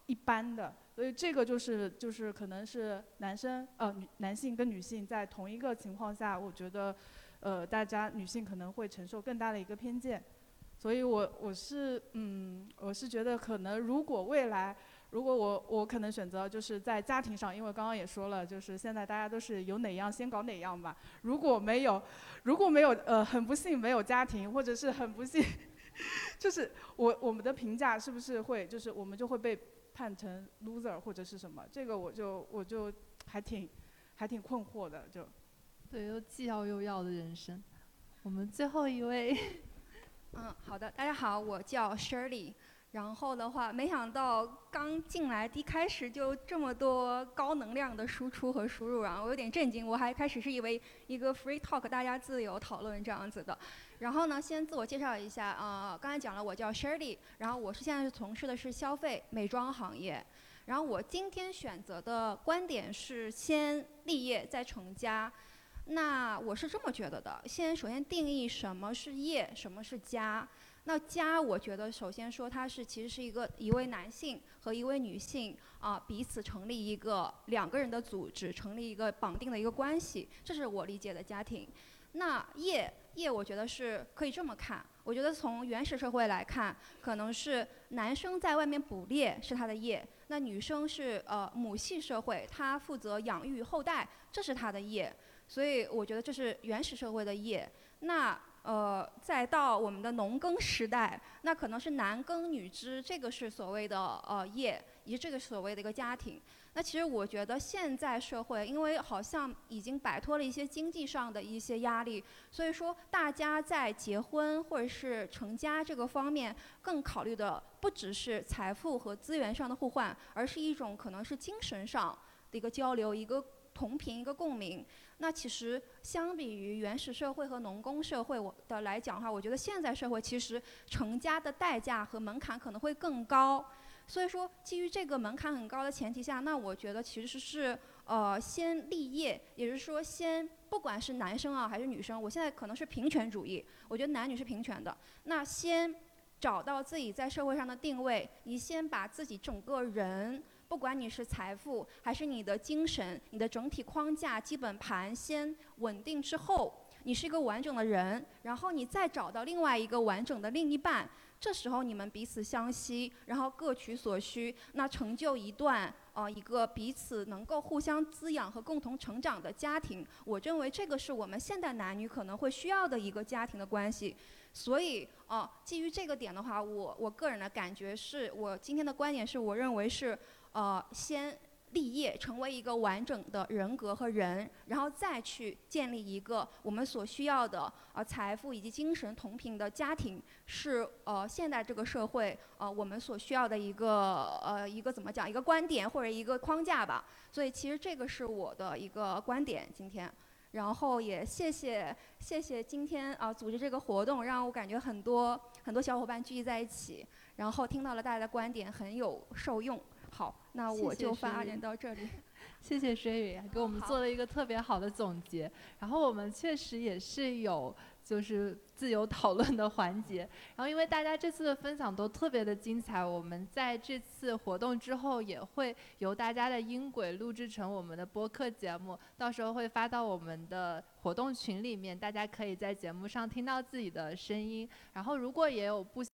一般的，所以这个就是可能是男性跟女性在同一个情况下，我觉得大家女性可能会承受更大的一个偏见，所以我是觉得可能如果未来。如果我可能选择就是在家庭上，因为刚刚也说了，就是现在大家都是有哪样先搞哪样嘛。如果没有很不幸没有家庭，或者是很不幸，就是我们的评价是不是会就是我们就会被判成 loser 或者是什么？这个我就还挺困惑的就。 对，又既要又要的人生。我们最后一位。 好的，大家好，我叫 Shirley。然后的话，没想到刚进来一开始就这么多高能量的输出和输入啊，我有点震惊。我还开始是以为一个 free talk 大家自由讨论这样子的。然后呢，先自我介绍一下刚才讲了，我叫 Shirley， 然后我现在从事的是消费美妆行业。然后我今天选择的观点是先立业再成家。那我是这么觉得的，首先定义什么是业，什么是家。那家，我觉得首先说它其实是一位男性和一位女性彼此成立一个2个人的组织，成立一个绑定的一个关系，这是我理解的家庭。那业，我觉得是可以这么看。我觉得从原始社会来看，可能是男生在外面捕猎是他的业，那女生是母系社会，她负责养育后代，这是她的业。所以我觉得这是原始社会的业。那再到我们的农耕时代，那可能是男耕女织，这个是所谓的业，以及这个所谓的一个家庭。那其实我觉得现在社会，因为好像已经摆脱了一些经济上的一些压力，所以说大家在结婚或者是成家这个方面，更考虑的不只是财富和资源上的互换，而是一种可能是精神上的一个交流，一个同频，一个共鸣。那其实相比于原始社会和农耕社会的来讲的话，我觉得现在社会其实成家的代价和门槛可能会更高。所以说，基于这个门槛很高的前提下，那我觉得其实是先立业，也就是说不管是男生还是女生，我现在可能是平权主义，我觉得男女是平权的。那先找到自己在社会上的定位，你先把自己整个人。不管你是财富还是你的精神，你的整体框架基本盘先稳定之后，你是一个完整的人，然后你再找到另外一个完整的另一半，这时候你们彼此相吸，然后各取所需，那成就一段一个彼此能够互相滋养和共同成长的家庭。我认为这个是我们现代男女可能会需要的一个家庭的关系。所以基于这个点的话，我个人的感觉是，我今天的观点是，我认为是先立业，成为一个完整的人格和人，然后再去建立一个我们所需要的财富以及精神同频的家庭，是现代这个社会我们所需要的一个怎么讲，一个观点或者一个框架吧。所以其实这个是我的一个观点今天。然后也谢谢今天组织这个活动，让我感觉很多小伙伴聚集在一起，然后听到了大家的观点，很有受用。好，那我就发言到这里。 谢谢水雨，给我们做了一个特别好的总结。然后我们确实也是有就是自由讨论的环节。然后因为大家这次的分享都特别的精彩，我们在这次活动之后也会由大家的音轨录制成我们的播客节目，到时候会发到我们的活动群里面，大家可以在节目上听到自己的声音。然后如果也有不